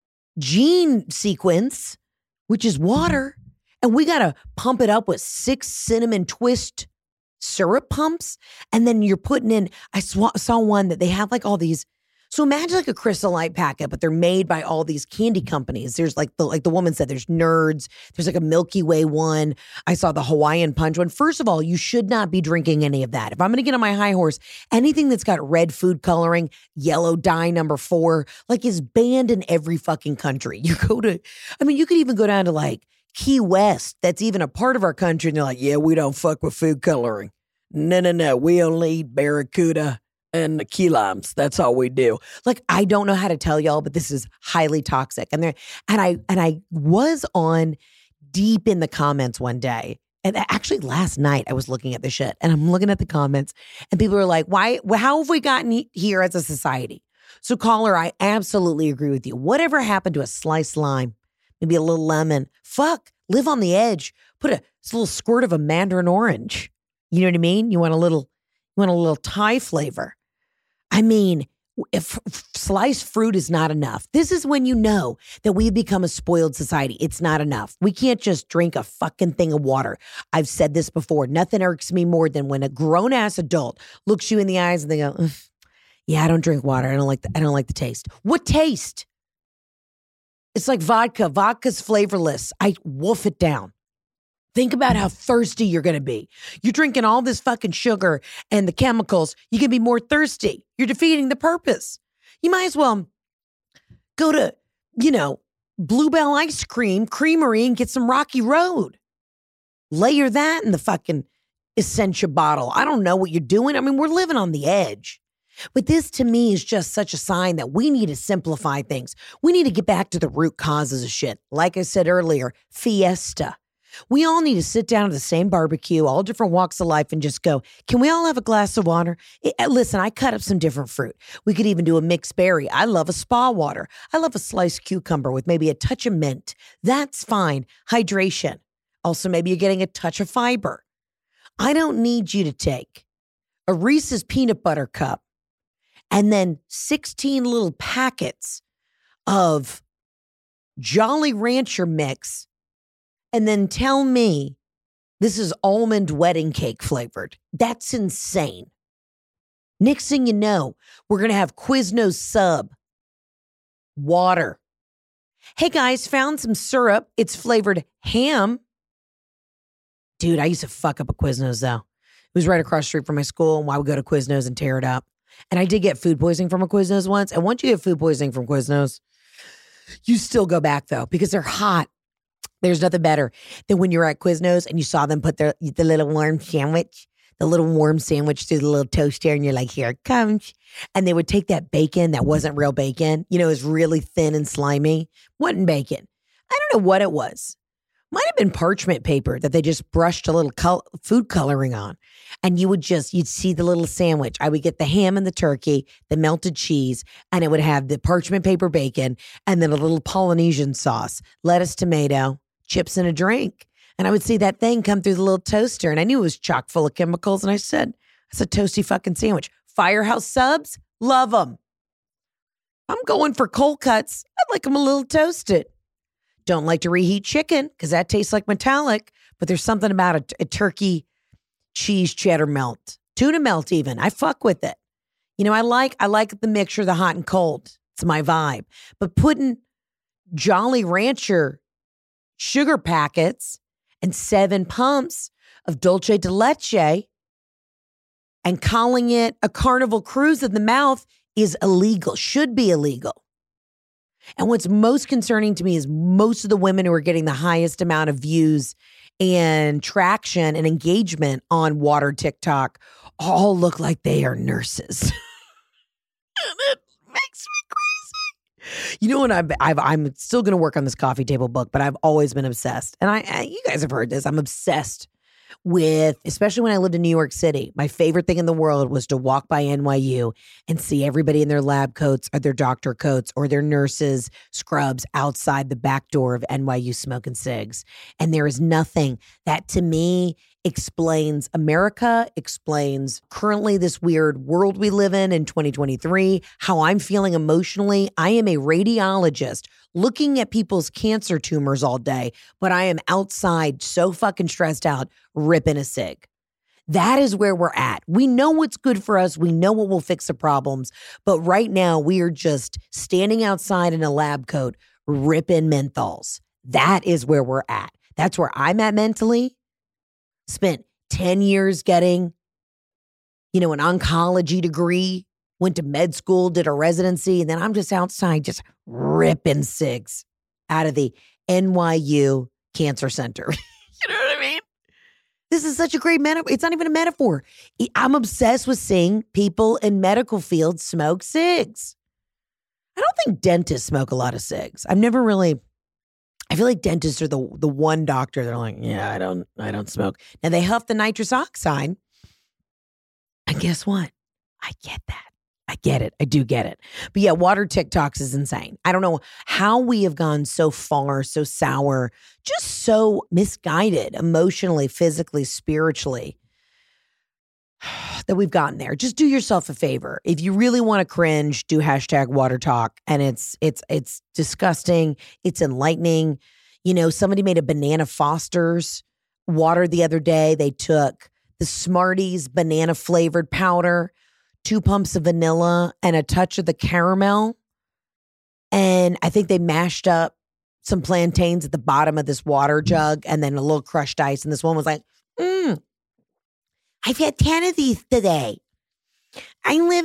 gene sequence, which is water, and we got to pump it up with 6 cinnamon twist syrup pumps. And then you're putting in, I saw one that they have like all these. So imagine like a Crystal Light packet, but they're made by all these candy companies. There's like the woman said, there's Nerds. There's like a Milky Way one. I saw the Hawaiian Punch one. First of all, you should not be drinking any of that. If I'm going to get on my high horse, anything that's got red food coloring, yellow dye number 4, like is banned in every fucking country. You could even go down to like Key West. That's even a part of our country. And they're like, yeah, we don't fuck with food coloring. No. We only eat Barracuda and the key limes. That's all we do. Like, I don't know how to tell y'all, but this is highly toxic. And I was on deep in the comments one day. And actually last night I was looking at the shit and I'm looking at the comments and people are like, how have we gotten here as a society? So caller, I absolutely agree with you. Whatever happened to a sliced lime, maybe a little lemon, live on the edge, put a little squirt of a mandarin orange. You know what I mean? You want a little Thai flavor. I mean, if sliced fruit is not enough, this is when you know that we've become a spoiled society. It's not enough. We can't just drink a fucking thing of water. I've said this before. Nothing irks me more than when a grown-ass adult looks you in the eyes and they go, yeah, I don't drink water. I don't like the taste. What taste? It's like vodka. Vodka's flavorless. I wolf it down. Think about how thirsty you're going to be. You're drinking all this fucking sugar and the chemicals. You can be more thirsty. You're defeating the purpose. You might as well go to, Bluebell Ice Cream Creamery and get some Rocky Road. Layer that in the fucking Essentia bottle. I don't know what you're doing. I mean, we're living on the edge. But this to me is just such a sign that we need to simplify things. We need to get back to the root causes of shit. Like I said earlier, fiesta. We all need to sit down at the same barbecue, all different walks of life, and just go, can we all have a glass of water? Listen, I cut up some different fruit. We could even do a mixed berry. I love a spa water. I love a sliced cucumber with maybe a touch of mint. That's fine. Hydration. Also, maybe you're getting a touch of fiber. I don't need you to take a Reese's peanut butter cup and then 16 little packets of Jolly Rancher mix and then tell me this is almond wedding cake flavored. That's insane. Next thing you know, we're going to have Quiznos sub. Water. Hey guys, found some syrup. It's flavored ham. Dude, I used to fuck up a Quiznos though. It was right across the street from my school, and I would go to Quiznos and tear it up. And I did get food poisoning from a Quiznos once. And once you get food poisoning from Quiznos, you still go back though, because they're hot. There's nothing better than when you're at Quiznos and you saw them put the little warm sandwich through the little toaster, and you're like, here it comes. And they would take that bacon that wasn't real bacon. It was really thin and slimy. Wasn't bacon. I don't know what it was. Might have been parchment paper that they just brushed a little food coloring on. And you'd see the little sandwich. I would get the ham and the turkey, the melted cheese, and it would have the parchment paper bacon and then a little Polynesian sauce, lettuce, tomato, chips, and a drink. And I would see that thing come through the little toaster, and I knew it was chock full of chemicals. And I said, that's a toasty fucking sandwich. Firehouse subs, love them. I'm going for cold cuts. I'd like them a little toasted. Don't like to reheat chicken because that tastes like metallic. but there's something about a turkey cheese cheddar melt, tuna melt even. I fuck with it. You know, I like the mixture, the hot and cold. It's my vibe. But putting Jolly Rancher sugar packets and 7 pumps of dulce de leche and calling it a Carnival Cruise in the mouth is illegal, should be illegal. And what's most concerning to me is most of the women who are getting the highest amount of views and traction and engagement on water TikTok all look like they are nurses. And it makes me crazy. You know what? I'm still going to work on this coffee table book, but I've always been obsessed. And you guys have heard this. I'm obsessed with, especially when I lived in New York City, my favorite thing in the world was to walk by NYU and see everybody in their lab coats or their doctor coats or their nurses scrubs outside the back door of NYU smoking cigs. And there is nothing that to me explains America, explains currently this weird world we live in 2023, how I'm feeling emotionally. I am a radiologist looking at people's cancer tumors all day, but I am outside so fucking stressed out, ripping a cig. That is where we're at. We know what's good for us. We know what will fix the problems. But right now, we are just standing outside in a lab coat, ripping menthols. That is where we're at. That's where I'm at mentally. Spent 10 years getting, an oncology degree, went to med school, did a residency, and then I'm just outside just ripping cigs out of the NYU Cancer Center. You know what I mean? This is such a great metaphor. It's not even a metaphor. I'm obsessed with seeing people in medical fields smoke cigs. I don't think dentists smoke a lot of cigs. I feel like dentists are the one doctor that are like, yeah, I don't smoke. Now they huff the nitrous oxide. And guess what? I get that. I get it. I do get it. But yeah, water TikToks is insane. I don't know how we have gone so far, so sour, just so misguided emotionally, physically, spiritually, that we've gotten there. Just do yourself a favor. If you really want to cringe, do hashtag water talk. And it's disgusting. It's enlightening. Somebody made a Banana Foster's water the other day. They took the Smarties banana flavored powder, 2 pumps of vanilla, and a touch of the caramel. And I think they mashed up some plantains at the bottom of this water jug and then a little crushed ice. And this one was like, I've had 10 of these today. I live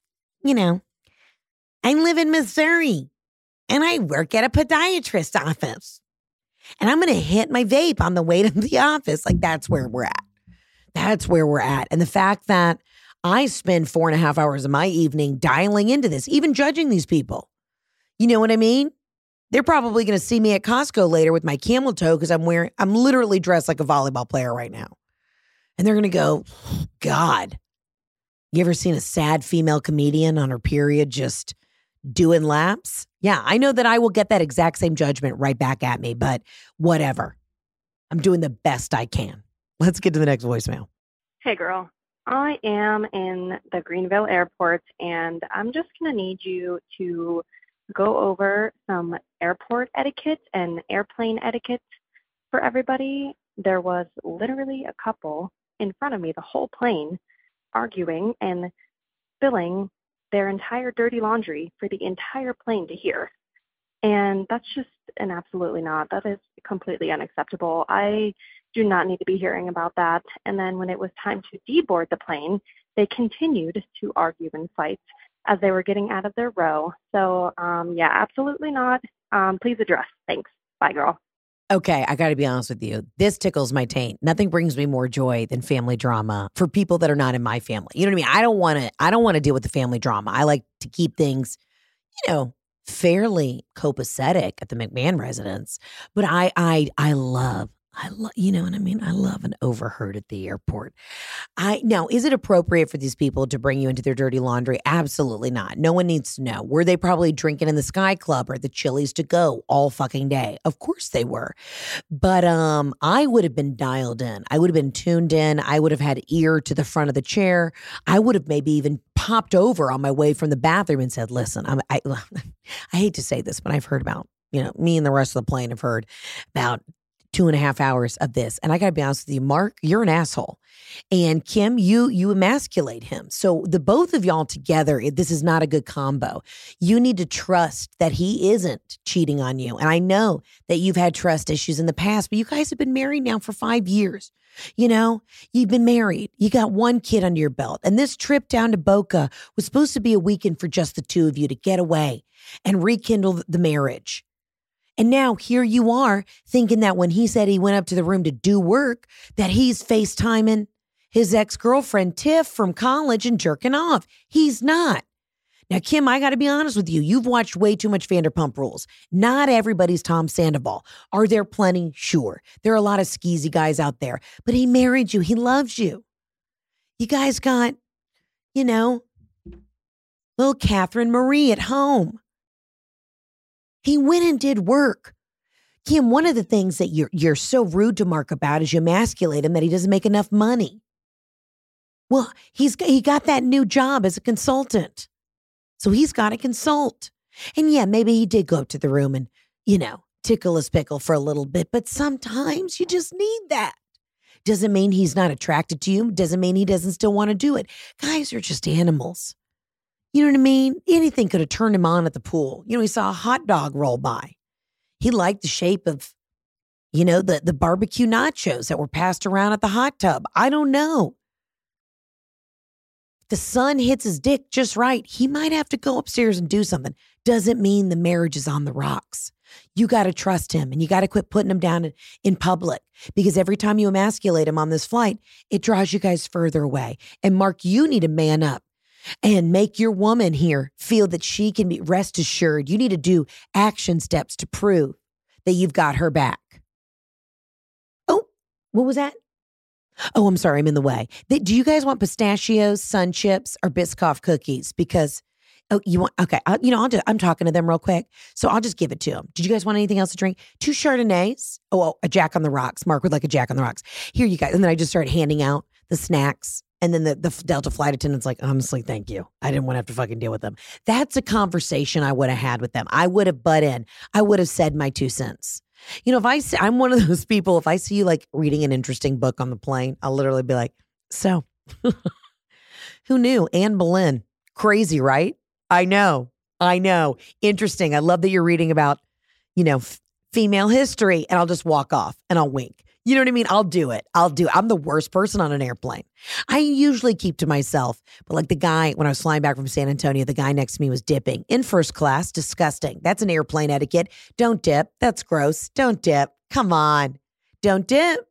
in Missouri and I work at a podiatrist office. And I'm going to hit my vape on the way to the office. Like, that's where we're at. That's where we're at. And the fact that I spend 4.5 hours of my evening dialing into this, even judging these people. You know what I mean? They're probably going to see me at Costco later with my camel toe because I'm literally dressed like a volleyball player right now. And they're going to go, God, you ever seen a sad female comedian on her period just doing laps? Yeah, I know that I will get that exact same judgment right back at me, but whatever. I'm doing the best I can. Let's get to the next voicemail. Hey, girl. I am in the Greenville airport, and I'm just going to need you to go over some airport etiquette and airplane etiquette for everybody. There was literally a couple in front of me the whole plane arguing and spilling their entire dirty laundry for the entire plane to hear. And that's just absolutely not. That is completely unacceptable. I do not need to be hearing about that. And then when it was time to deboard the plane, they continued to argue and fight as they were getting out of their row. So, yeah, absolutely not. Please address. Thanks. Bye, girl. Okay, I got to be honest with you. This tickles my taint. Nothing brings me more joy than family drama for people that are not in my family. You know what I mean? I don't want to deal with the family drama. I like to keep things, fairly copacetic at the McMahon residence. But I love, you know what I mean? I love an overheard at the airport. Now, is it appropriate for these people to bring you into their dirty laundry? Absolutely not. No one needs to know. Were they probably drinking in the Sky Club or the Chili's to go all fucking day? Of course they were. But I would have been dialed in. I would have been tuned in. I would have had ear to the front of the chair. I would have maybe even popped over on my way from the bathroom and said, listen, I hate to say this, but I've heard about, me and the rest of the plane have heard about 2.5 hours of this. And I got to be honest with you, Mark, you're an asshole. And Kim, you emasculate him. So the both of y'all together, this is not a good combo. You need to trust that he isn't cheating on you. And I know that you've had trust issues in the past, but you guys have been married now for 5 years. You know, you've been married. You got one kid under your belt. And this trip down to Boca was supposed to be a weekend for just the two of you to get away and rekindle the marriage. And now here you are thinking that when he said he went up to the room to do work, that he's FaceTiming his ex-girlfriend Tiff from college and jerking off. He's not. Now, Kim, I got to be honest with you. You've watched way too much Vanderpump Rules. Not everybody's Tom Sandoval. Are there plenty? Sure. There are a lot of skeezy guys out there. But he married you. He loves you. You guys got, you know, little Catherine Marie at home. He went and did work. Kim, one of the things that you're so rude to Mark about is you emasculate him that he doesn't make enough money. Well, he got that new job as a consultant. So he's got to consult. And yeah, maybe he did go up to the room and, you know, tickle his pickle for a little bit. But sometimes you just need that. Doesn't mean he's not attracted to you. Doesn't mean he doesn't still want to do it. Guys are just animals. You know what I mean? Anything could have turned him on at the pool. You know, he saw a hot dog roll by. He liked the shape of, you know, the barbecue nachos that were passed around at the hot tub. I don't know. The sun hits his dick just right. He might have to go upstairs and do something. Doesn't mean the marriage is on the rocks. You got to trust him and you got to quit putting him down in public because every time you emasculate him on this flight, it draws you guys further away. And Mark, you need to man up and make your woman here feel that she can be rest assured. You need to do action steps to prove that you've got her back. Oh, what was that? Oh, I'm sorry. I'm in the way. Do you guys want pistachios, Sun Chips, or Biscoff cookies? Because, oh, you want, okay. I'm talking to them real quick. So I'll just give it to them. Did you guys want anything else to drink? 2 Chardonnays. Oh, a Jack on the Rocks. Mark would like a Jack on the Rocks. Here you guys. And then I just started handing out the snacks. And then the Delta flight attendant's like, honestly, thank you. I didn't want to have to fucking deal with them. That's a conversation I would have had with them. I would have butt in. I would have said my 2 cents. You know, I'm one of those people, if I see you like reading an interesting book on the plane, I'll literally be like, so who knew? Anne Boleyn. Crazy, right? I know. Interesting. I love that you're reading about, you know, female history, and I'll just walk off and I'll wink. You know what I mean? I'll do it. I'm the worst person on an airplane. I usually keep to myself. But like the guy, when I was flying back from San Antonio, the guy next to me was dipping in first class. Disgusting. That's an airplane etiquette. Don't dip. That's gross. Don't dip. Come on. Don't dip.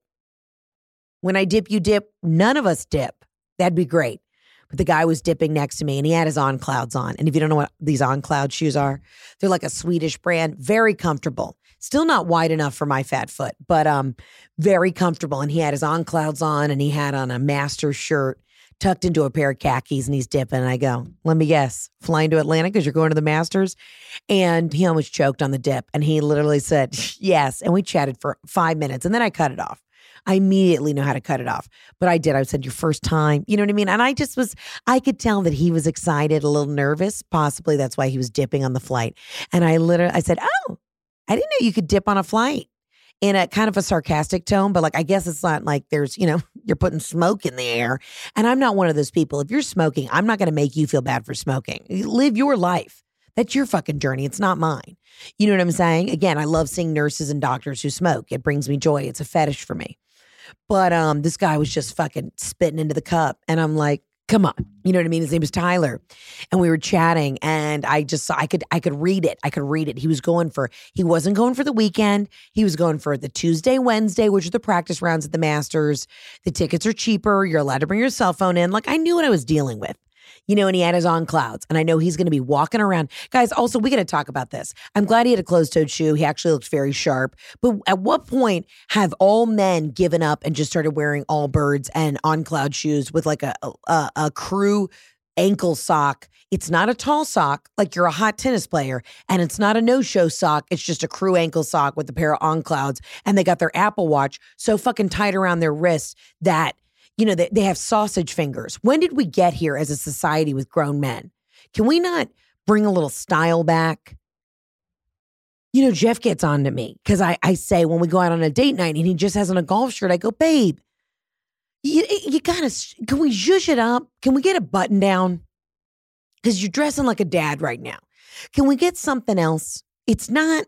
When I dip, you dip. None of us dip. That'd be great. But the guy was dipping next to me and he had his On Clouds on. And if you don't know what these On Cloud shoes are, they're like a Swedish brand, very comfortable. Still not wide enough for my fat foot, but very comfortable. And he had his On Clouds on and he had on a Masters shirt tucked into a pair of khakis and he's dipping. And I go, let me guess, flying to Atlanta because you're going to the Masters? And he almost choked on the dip. And he literally said, yes. And we chatted for 5 minutes and then I cut it off. I immediately know how to cut it off. But I did. I said, your first time. You know what I mean? And I could tell that he was excited, a little nervous. Possibly that's why he was dipping on the flight. And I said, oh, I didn't know you could dip on a flight, in a kind of a sarcastic tone. But like, I guess it's not like there's, you know, you're putting smoke in the air. And I'm not one of those people. If you're smoking, I'm not going to make you feel bad for smoking. Live your life. That's your fucking journey. It's not mine. You know what I'm saying? Again, I love seeing nurses and doctors who smoke. It brings me joy. It's a fetish for me. But this guy was just fucking spitting into the cup. And I'm like, come on. You know what I mean? His name was Tyler. And we were chatting and I could read it. I could read it. He wasn't going for the weekend. He was going for the Tuesday, Wednesday, which are the practice rounds at the Masters. The tickets are cheaper. You're allowed to bring your cell phone in. Like, I knew what I was dealing with. You know, and he had his On Clouds. And I know he's going to be walking around. Guys, also, we got to talk about this. I'm glad he had a closed-toed shoe. He actually looked very sharp. But at what point have all men given up and just started wearing Allbirds and On Cloud shoes with like a crew ankle sock? It's not a tall sock like you're a hot tennis player. And it's not a no-show sock. It's just a crew ankle sock with a pair of On Clouds. And they got their Apple Watch so fucking tight around their wrists that, you know, they have sausage fingers. When did we get here as a society with grown men? Can we not bring a little style back? Jeff gets on to me because I say when we go out on a date night and he just has on a golf shirt, I go, babe, you gotta, can we zhuzh it up? Can we get a button down? Because you're dressing like a dad right now. Can we get something else? It's not,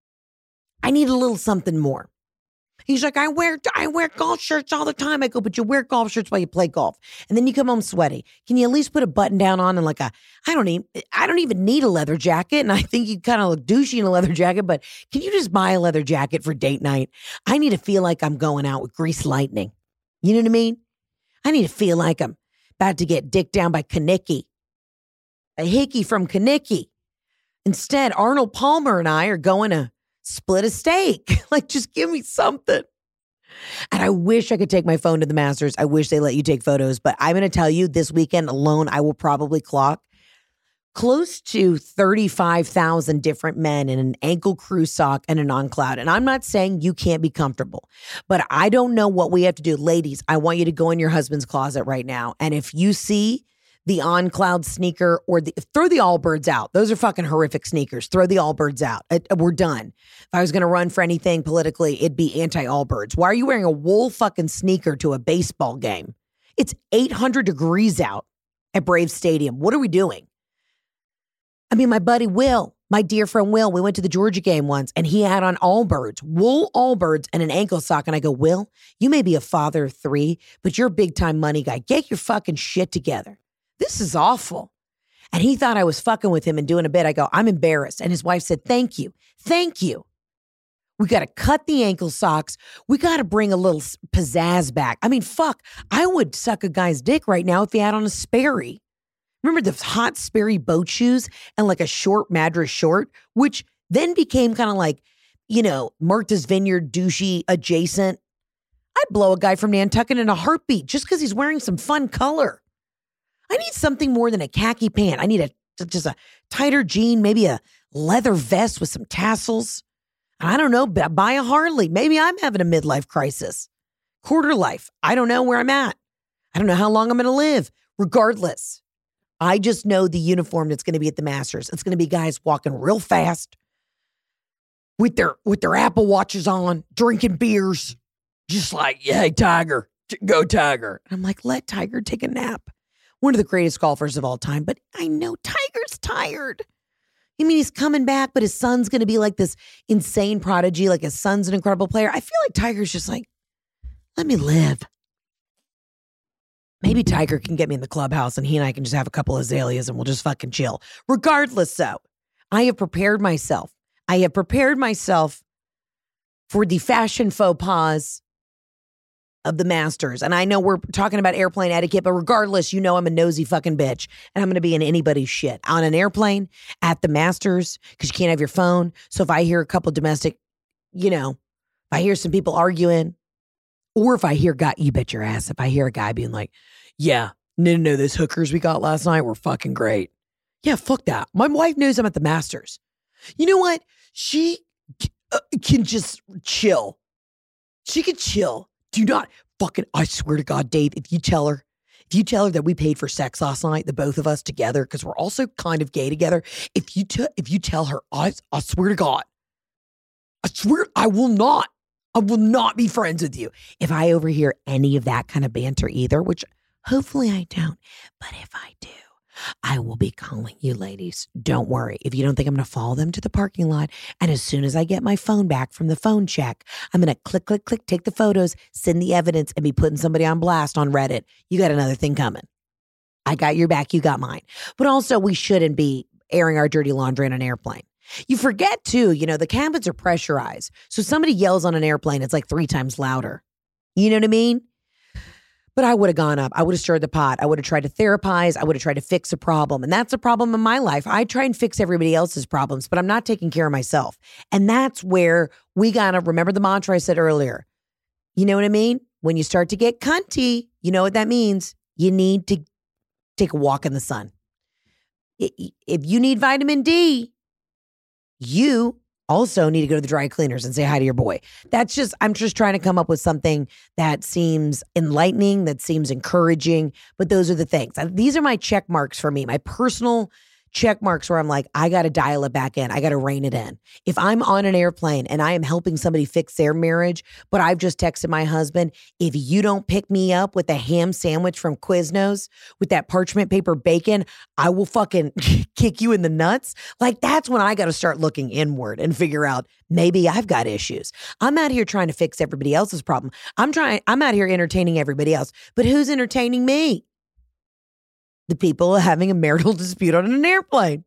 I need a little something more. He's like, I wear golf shirts all the time. I go, but you wear golf shirts while you play golf. And then you come home sweaty. Can you at least put a button down on and like I don't even need a leather jacket. And I think you kind of look douchey in a leather jacket, but can you just buy a leather jacket for date night? I need to feel like I'm going out with grease lightning. You know what I mean? I need to feel like I'm about to get dicked down by Kanicki. A hickey from Kanicki. Instead, Arnold Palmer and I are going to split a steak. Like, just give me something. And I wish I could take my phone to the Masters. I wish they let you take photos. But I'm going to tell you, this weekend alone, I will probably clock close to 35,000 different men in an ankle crew sock and an on-cloud. And I'm not saying you can't be comfortable, but I don't know what we have to do. Ladies, I want you to go in your husband's closet right now. And if you see the on-cloud sneaker or throw the Allbirds out. Those are fucking horrific sneakers. Throw the Allbirds out. We're done. If I was going to run for anything politically, it'd be anti-Allbirds. Why are you wearing a wool fucking sneaker to a baseball game? It's 800 degrees out at Braves Stadium. What are we doing? I mean, my buddy Will, my dear friend Will, we went to the Georgia game once and he had on Allbirds, wool Allbirds and an ankle sock. And I go, Will, you may be a father of 3, but you're a big time money guy. Get your fucking shit together. This is awful. And he thought I was fucking with him and doing a bit. I go, I'm embarrassed. And his wife said, thank you. Thank you. We got to cut the ankle socks. We got to bring a little pizzazz back. I mean, fuck, I would suck a guy's dick right now if he had on a Sperry. Remember the hot Sperry boat shoes and like a short Madras short, which then became kind of like, Martha's Vineyard douchey adjacent. I'd blow a guy from Nantucket in a heartbeat just because he's wearing some fun color. I need something more than a khaki pant. I need just a tighter jean, maybe a leather vest with some tassels. I don't know, buy a Harley. Maybe I'm having a midlife crisis. Quarter life. I don't know where I'm at. I don't know how long I'm going to live. Regardless, I just know the uniform that's going to be at the Masters. It's going to be guys walking real fast with their Apple Watches on, drinking beers, just like, hey, Tiger, go Tiger. And I'm like, let Tiger take a nap. One of the greatest golfers of all time, but I know Tiger's tired. I mean, he's coming back, but his son's going to be like this insane prodigy, like his son's an incredible player. I feel like Tiger's just like, let me live. Maybe Tiger can get me in the clubhouse and he and I can just have a couple of azaleas and we'll just fucking chill. Regardless, though, I have prepared myself. I have prepared myself for the fashion faux pas of the Masters. And I know we're talking about airplane etiquette, but regardless, I'm a nosy fucking bitch and I'm going to be in anybody's shit on an airplane, at the Masters, because you can't have your phone. So if I hear a couple domestic, if I hear some people arguing, or if I hear you bet your ass, if I hear a guy being like, yeah, no, those hookers we got last night were fucking great. Yeah, fuck that. My wife knows I'm at the Masters. You know what? She can just chill. She can chill. Do not fucking, I swear to God, Dave, if you tell her that we paid for sex last night, the both of us together, because we're also kind of gay together. If you tell her, I swear to God, I swear I will not be friends with you. If I overhear any of that kind of banter either, which hopefully I don't, but if I do, I will be calling you ladies. Don't worry. If you don't think I'm going to follow them to the parking lot, and as soon as I get my phone back from the phone check, I'm going to click, take the photos, send the evidence, and be putting somebody on blast on Reddit. You got another thing coming. I got your back. You got mine. But also, we shouldn't be airing our dirty laundry on an airplane. You forget too, the cabins are pressurized. So somebody yells on an airplane, it's like 3 times louder. You know what I mean? But I would have gone up. I would have stirred the pot. I would have tried to therapize. I would have tried to fix a problem. And that's a problem in my life. I try and fix everybody else's problems, but I'm not taking care of myself. And that's where we got to remember the mantra I said earlier. You know what I mean? When you start to get cunty, you know what that means? You need to take a walk in the sun. If you need vitamin D, you also need to go to the dry cleaners and say hi to your boy. I'm just trying to come up with something that seems enlightening, that seems encouraging, but those are the things. These are my check marks for me, my personal check marks where I'm like, I got to dial it back in. I got to rein it in. If I'm on an airplane and I am helping somebody fix their marriage, but I've just texted my husband, if you don't pick me up with a ham sandwich from Quiznos with that parchment paper bacon, I will fucking kick you in the nuts. Like, that's when I got to start looking inward and figure out maybe I've got issues. I'm out here trying to fix everybody else's problem. I'm out here entertaining everybody else, but who's entertaining me? The people having a marital dispute on an airplane.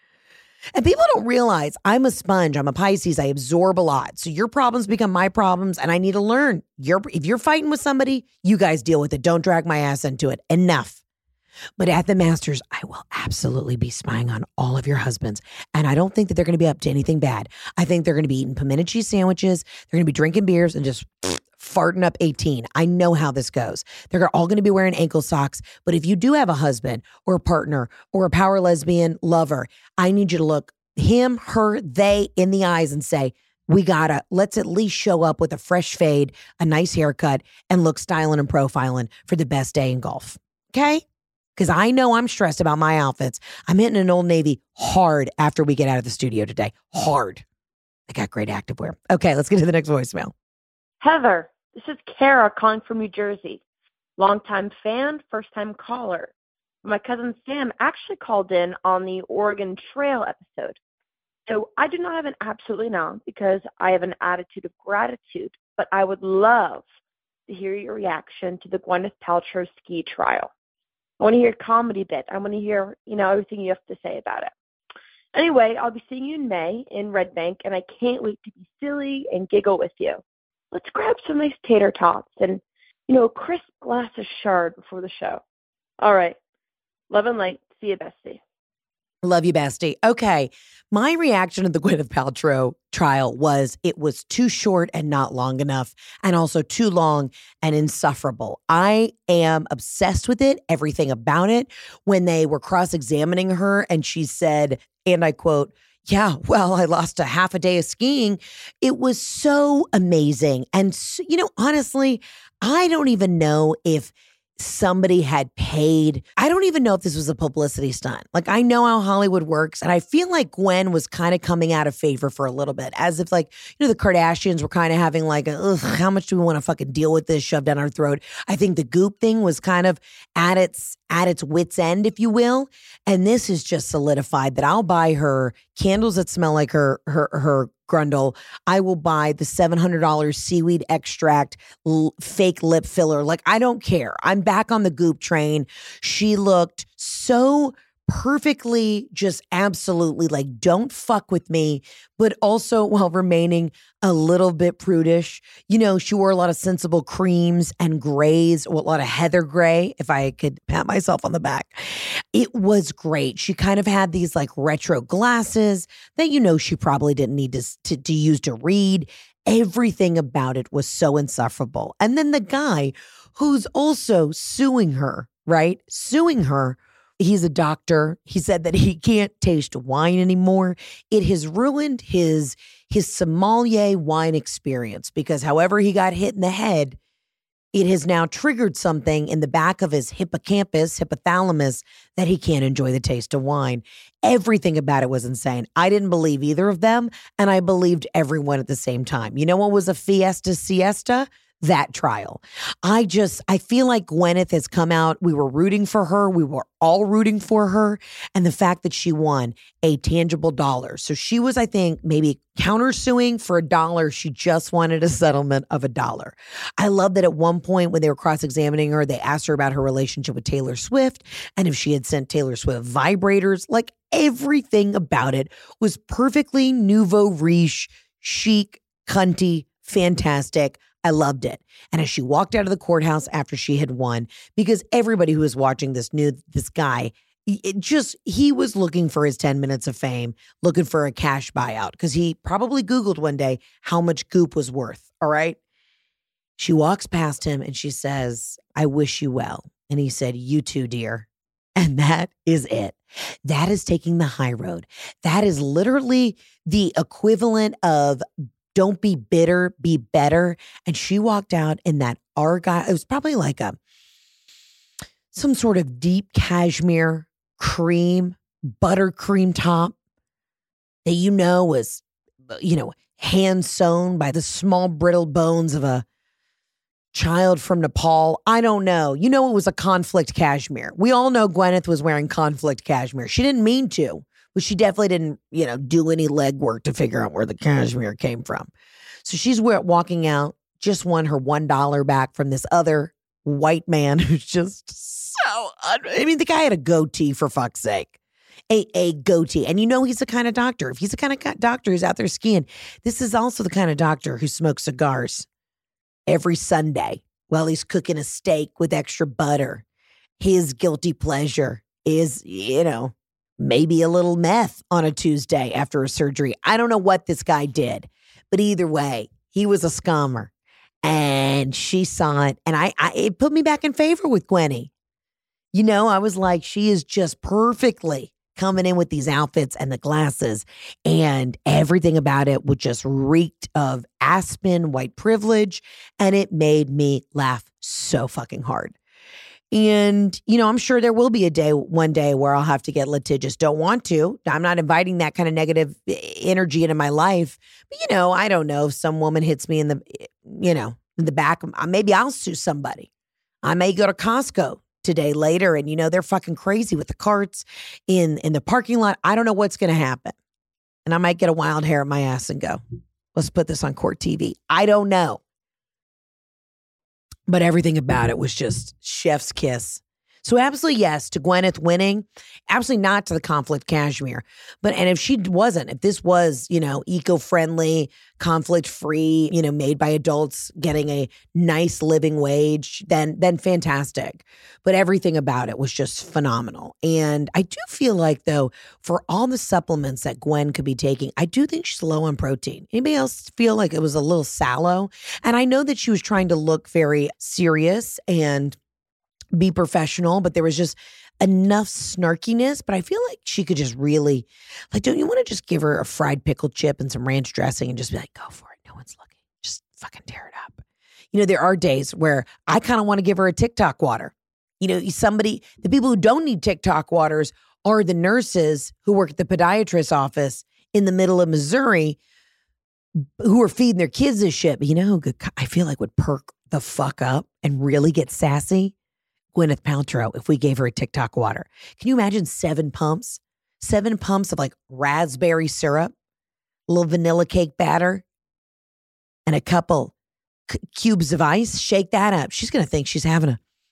And people don't realize I'm a sponge. I'm a Pisces. I absorb a lot. So your problems become my problems, and I need to learn. If you're fighting with somebody, you guys deal with it. Don't drag my ass into it. Enough. But at the Masters, I will absolutely be spying on all of your husbands. And I don't think that they're going to be up to anything bad. I think they're going to be eating pimento cheese sandwiches. They're going to be drinking beers and just farting up 18. I know how this goes. They're all going to be wearing ankle socks. But if you do have a husband or a partner or a power lesbian lover, I need you to look him, her, they in the eyes and say, let's at least show up with a fresh fade, a nice haircut, and look styling and profiling for the best day in golf. Okay? Because I know I'm stressed about my outfits. I'm hitting an Old Navy hard after we get out of the studio today. Hard. I got great activewear. Okay, let's get to the next voicemail. Heather, this is Kara calling from New Jersey. Longtime fan, first-time caller. My cousin Sam actually called in on the Oregon Trail episode. So I do not have an absolutely not because I have an attitude of gratitude, but I would love to hear your reaction to the Gwyneth Paltrow ski trial. I want to hear a comedy bit. I want to hear, everything you have to say about it. Anyway, I'll be seeing you in May in Red Bank, and I can't wait to be silly and giggle with you. Let's grab some nice tater tots and, a crisp glass of Chard before the show. All right. Love and light. See you, bestie. Love you, bestie. Okay. My reaction to the Gwyneth Paltrow trial was it was too short and not long enough, and also too long and insufferable. I am obsessed with it, everything about it. When they were cross-examining her and she said, and I quote, yeah, well, I lost a half a day of skiing. It was so amazing. And, honestly, I don't even know if somebody had paid. I don't even know if this was a publicity stunt. Like, I know how Hollywood works. And I feel like Gwen was kind of coming out of favor for a little bit, as if the Kardashians were kind of having how much do we want to fucking deal with this shoved down our throat? I think the Goop thing was kind of at its wit's end, if you will. And this has just solidified that I'll buy her candles that smell like her Grundle. I will buy the $700 seaweed extract fake lip filler. I don't care. I'm back on the Goop train. She looked so perfectly, just absolutely don't fuck with me, but also while remaining a little bit prudish. She wore a lot of sensible creams and grays, a lot of heather gray, if I could pat myself on the back. It was great. She kind of had these retro glasses that she probably didn't need to use to read. Everything about it was so insufferable. And then the guy who's also suing her, right? Suing her. He's a doctor. He said that he can't taste wine anymore. It has ruined his sommelier wine experience because however he got hit in the head, it has now triggered something in the back of his hypothalamus, that he can't enjoy the taste of wine. Everything about it was insane. I didn't believe either of them, and I believed everyone at the same time. You know what was a fiesta siesta? That trial. I feel like Gwyneth has come out. We were rooting for her. We were all rooting for her. And the fact that she won a tangible dollar. So she was, I think, maybe countersuing for $1. She just wanted a settlement of $1. I love that at one point when they were cross-examining her, they asked her about her relationship with Taylor Swift and if she had sent Taylor Swift vibrators. Everything about it was perfectly nouveau riche, chic, cunty, fantastic. I loved it. And as she walked out of the courthouse after she had won, because everybody who was watching this knew this guy, he was looking for his 10 minutes of fame, looking for a cash buyout, because he probably Googled one day how much Goop was worth. All right. She walks past him and she says, I wish you well. And he said, you too, dear. And that is it. That is taking the high road. That is literally the equivalent of don't be bitter, be better. And she walked out in that argyle. It was probably some sort of deep cashmere cream buttercream top that was, hand sewn by the small brittle bones of a child from Nepal. I don't know. It was a conflict cashmere. We all know Gwyneth was wearing conflict cashmere. She didn't mean to, but she definitely didn't, do any legwork to figure out where the cashmere came from. So she's walking out, just won her $1 back from this other white man who's just so, the guy had a goatee, for fuck's sake. A goatee. And he's the kind of doctor. If he's the kind of doctor who's out there skiing, this is also the kind of doctor who smokes cigars every Sunday while he's cooking a steak with extra butter. His guilty pleasure is, maybe a little meth on a Tuesday after a surgery. I don't know what this guy did, but either way, he was a scammer. And she saw it, and it put me back in favor with Gwenny. I was like, she is just perfectly coming in with these outfits and the glasses, and everything about it would just reeked of Aspen white privilege, and it made me laugh so fucking hard. And, I'm sure there will be one day where I'll have to get litigious. Don't want to. I'm not inviting that kind of negative energy into my life. But, I don't know if some woman hits me in the back. Maybe I'll sue somebody. I may go to Costco today later and, they're fucking crazy with the carts in the parking lot. I don't know what's going to happen. And I might get a wild hair at my ass and go, let's put this on court TV. I don't know. But everything about it was just chef's kiss. So absolutely yes to Gwyneth winning. Absolutely not to the conflict cashmere. And if this was, eco-friendly, conflict-free, made by adults getting a nice living wage, then fantastic. But everything about it was just phenomenal. And I do feel like, though, for all the supplements that Gwen could be taking, I do think she's low on protein. Anybody else feel like it was a little sallow? And I know that she was trying to look very serious and be professional, but there was just enough snarkiness. But I feel like she could just really, don't you want to just give her a fried pickle chip and some ranch dressing and just be like, go for it. No one's looking. Just fucking tear it up. There are days where I kind of want to give her a TikTok water. The people who don't need TikTok waters are the nurses who work at the podiatrist's office in the middle of Missouri who are feeding their kids this shit. But who I feel like would perk the fuck up and really get sassy? Gwyneth Paltrow, if we gave her a TikTok water. Can you imagine 7 pumps? 7 pumps of raspberry syrup, a little vanilla cake batter, and a couple cubes of ice? Shake that up. She's going to think she's having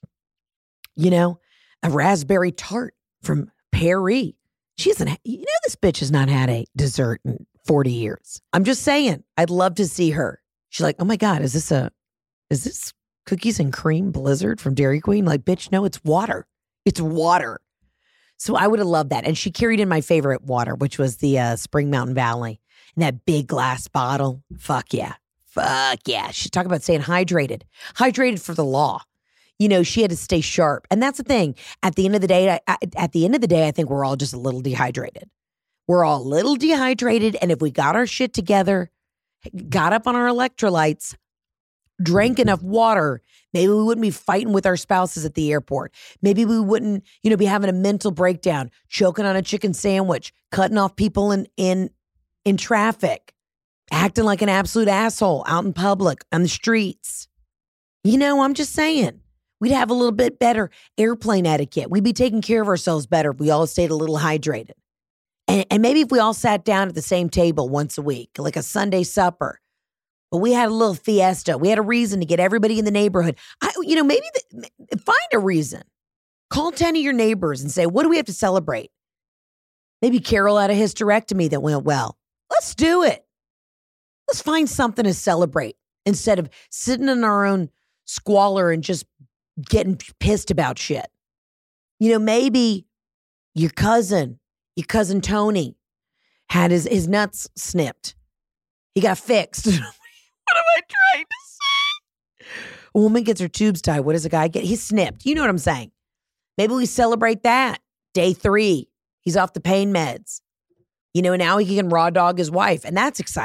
a raspberry tart from Perry. She hasn't, this bitch has not had a dessert in 40 years. I'm just saying, I'd love to see her. She's like, oh my God, is this cookies and cream blizzard from Dairy Queen? Bitch, no, it's water. It's water. So I would have loved that. And she carried in my favorite water, which was the Spring Mountain Valley in that big glass bottle. Fuck yeah. Fuck yeah. She talked about staying hydrated. Hydrated for the law. She had to stay sharp. And that's the thing. At the end of the day, I think we're all just a little dehydrated. We're all a little dehydrated. And if we got our shit together, got up on our electrolytes, drank enough water, maybe we wouldn't be fighting with our spouses at the airport. Maybe we wouldn't, be having a mental breakdown, choking on a chicken sandwich, cutting off people in traffic, acting like an absolute asshole out in public, on the streets. I'm just saying, we'd have a little bit better airplane etiquette. We'd be taking care of ourselves better if we all stayed a little hydrated. And maybe if we all sat down at the same table once a week, like a Sunday supper, but we had a little fiesta. We had a reason to get everybody in the neighborhood. Maybe find a reason. Call 10 of your neighbors and say, what do we have to celebrate? Maybe Carol had a hysterectomy that went well. Let's do it. Let's find something to celebrate instead of sitting in our own squalor and just getting pissed about shit. Maybe your cousin Tony had his nuts snipped. He got fixed. What am I trying to say? A woman gets her tubes tied. What does a guy get? He's snipped. You know what I'm saying? Maybe we celebrate that. Day 3. He's off the pain meds. Now he can raw dog his wife. And that's exciting.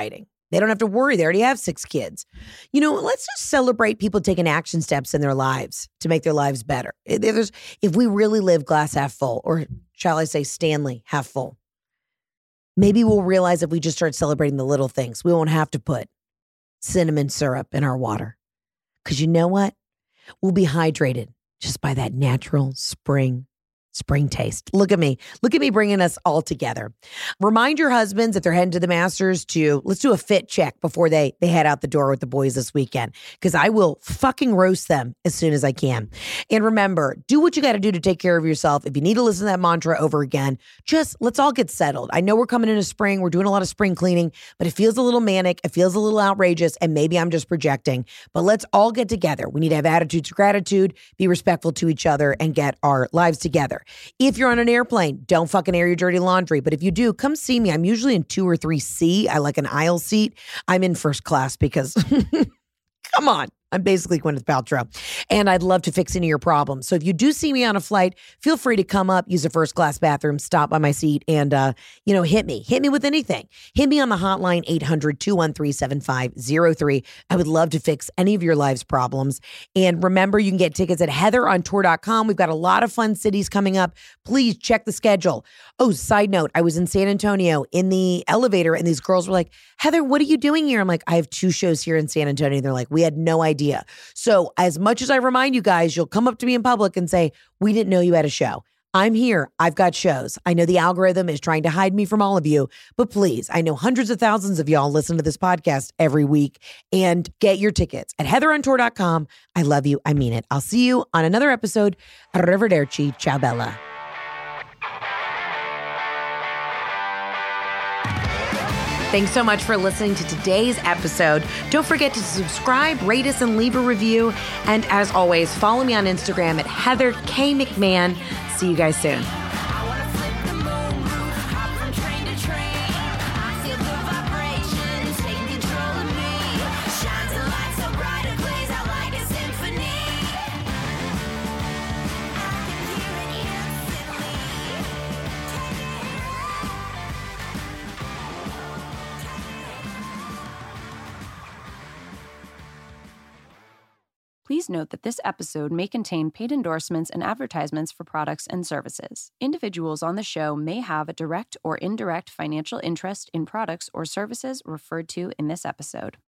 They don't have to worry. They already have 6 kids. Let's just celebrate people taking action steps in their lives to make their lives better. If we really live glass half full, or shall I say Stanley half full, maybe we'll realize if we just start celebrating the little things, we won't have to put cinnamon syrup in our water. Because you know what? We'll be hydrated just by that natural spring taste. Look at me bringing us all together. Remind your husbands if they're heading to the Masters let's do a fit check before they head out the door with the boys this weekend, because I will fucking roast them as soon as I can. And remember, do what you got to do to take care of yourself. If you need to listen to that mantra over again, just let's all get settled. I know we're coming into spring. We're doing a lot of spring cleaning, but it feels a little manic. It feels a little outrageous, and maybe I'm just projecting, but let's all get together. We need to have attitudes of gratitude, be respectful to each other, and get our lives together. If you're on an airplane, don't fucking air your dirty laundry. But if you do, come see me. I'm usually in 2 or 3C. I like an aisle seat. I'm in first class because, come on, I'm basically Gwyneth Paltrow. And I'd love to fix any of your problems. So if you do see me on a flight, feel free to come up, use a first class bathroom, stop by my seat, and, hit me. Hit me with anything. Hit me on the hotline, 800-213-7503. I would love to fix any of your life's problems. And remember, you can get tickets at heatherontour.com. We've got a lot of fun cities coming up. Please check the schedule. Oh, side note, I was in San Antonio in the elevator, and these girls were like, Heather, what are you doing here? I'm like, I have 2 shows here in San Antonio. And they're like, we had no idea. So as much as I remind you guys, you'll come up to me in public and say, we didn't know you had a show. I'm here. I've got shows. I know the algorithm is trying to hide me from all of you, but please, I know hundreds of thousands of y'all listen to this podcast every week, and get your tickets at heatherontour.com. I love you. I mean it. I'll see you on another episode. Arrivederci. Ciao, Bella. Thanks so much for listening to today's episode. Don't forget to subscribe, rate us, and leave a review. And as always, follow me on Instagram at Heather K. McMahon. See you guys soon. Please note that this episode may contain paid endorsements and advertisements for products and services. Individuals on the show may have a direct or indirect financial interest in products or services referred to in this episode.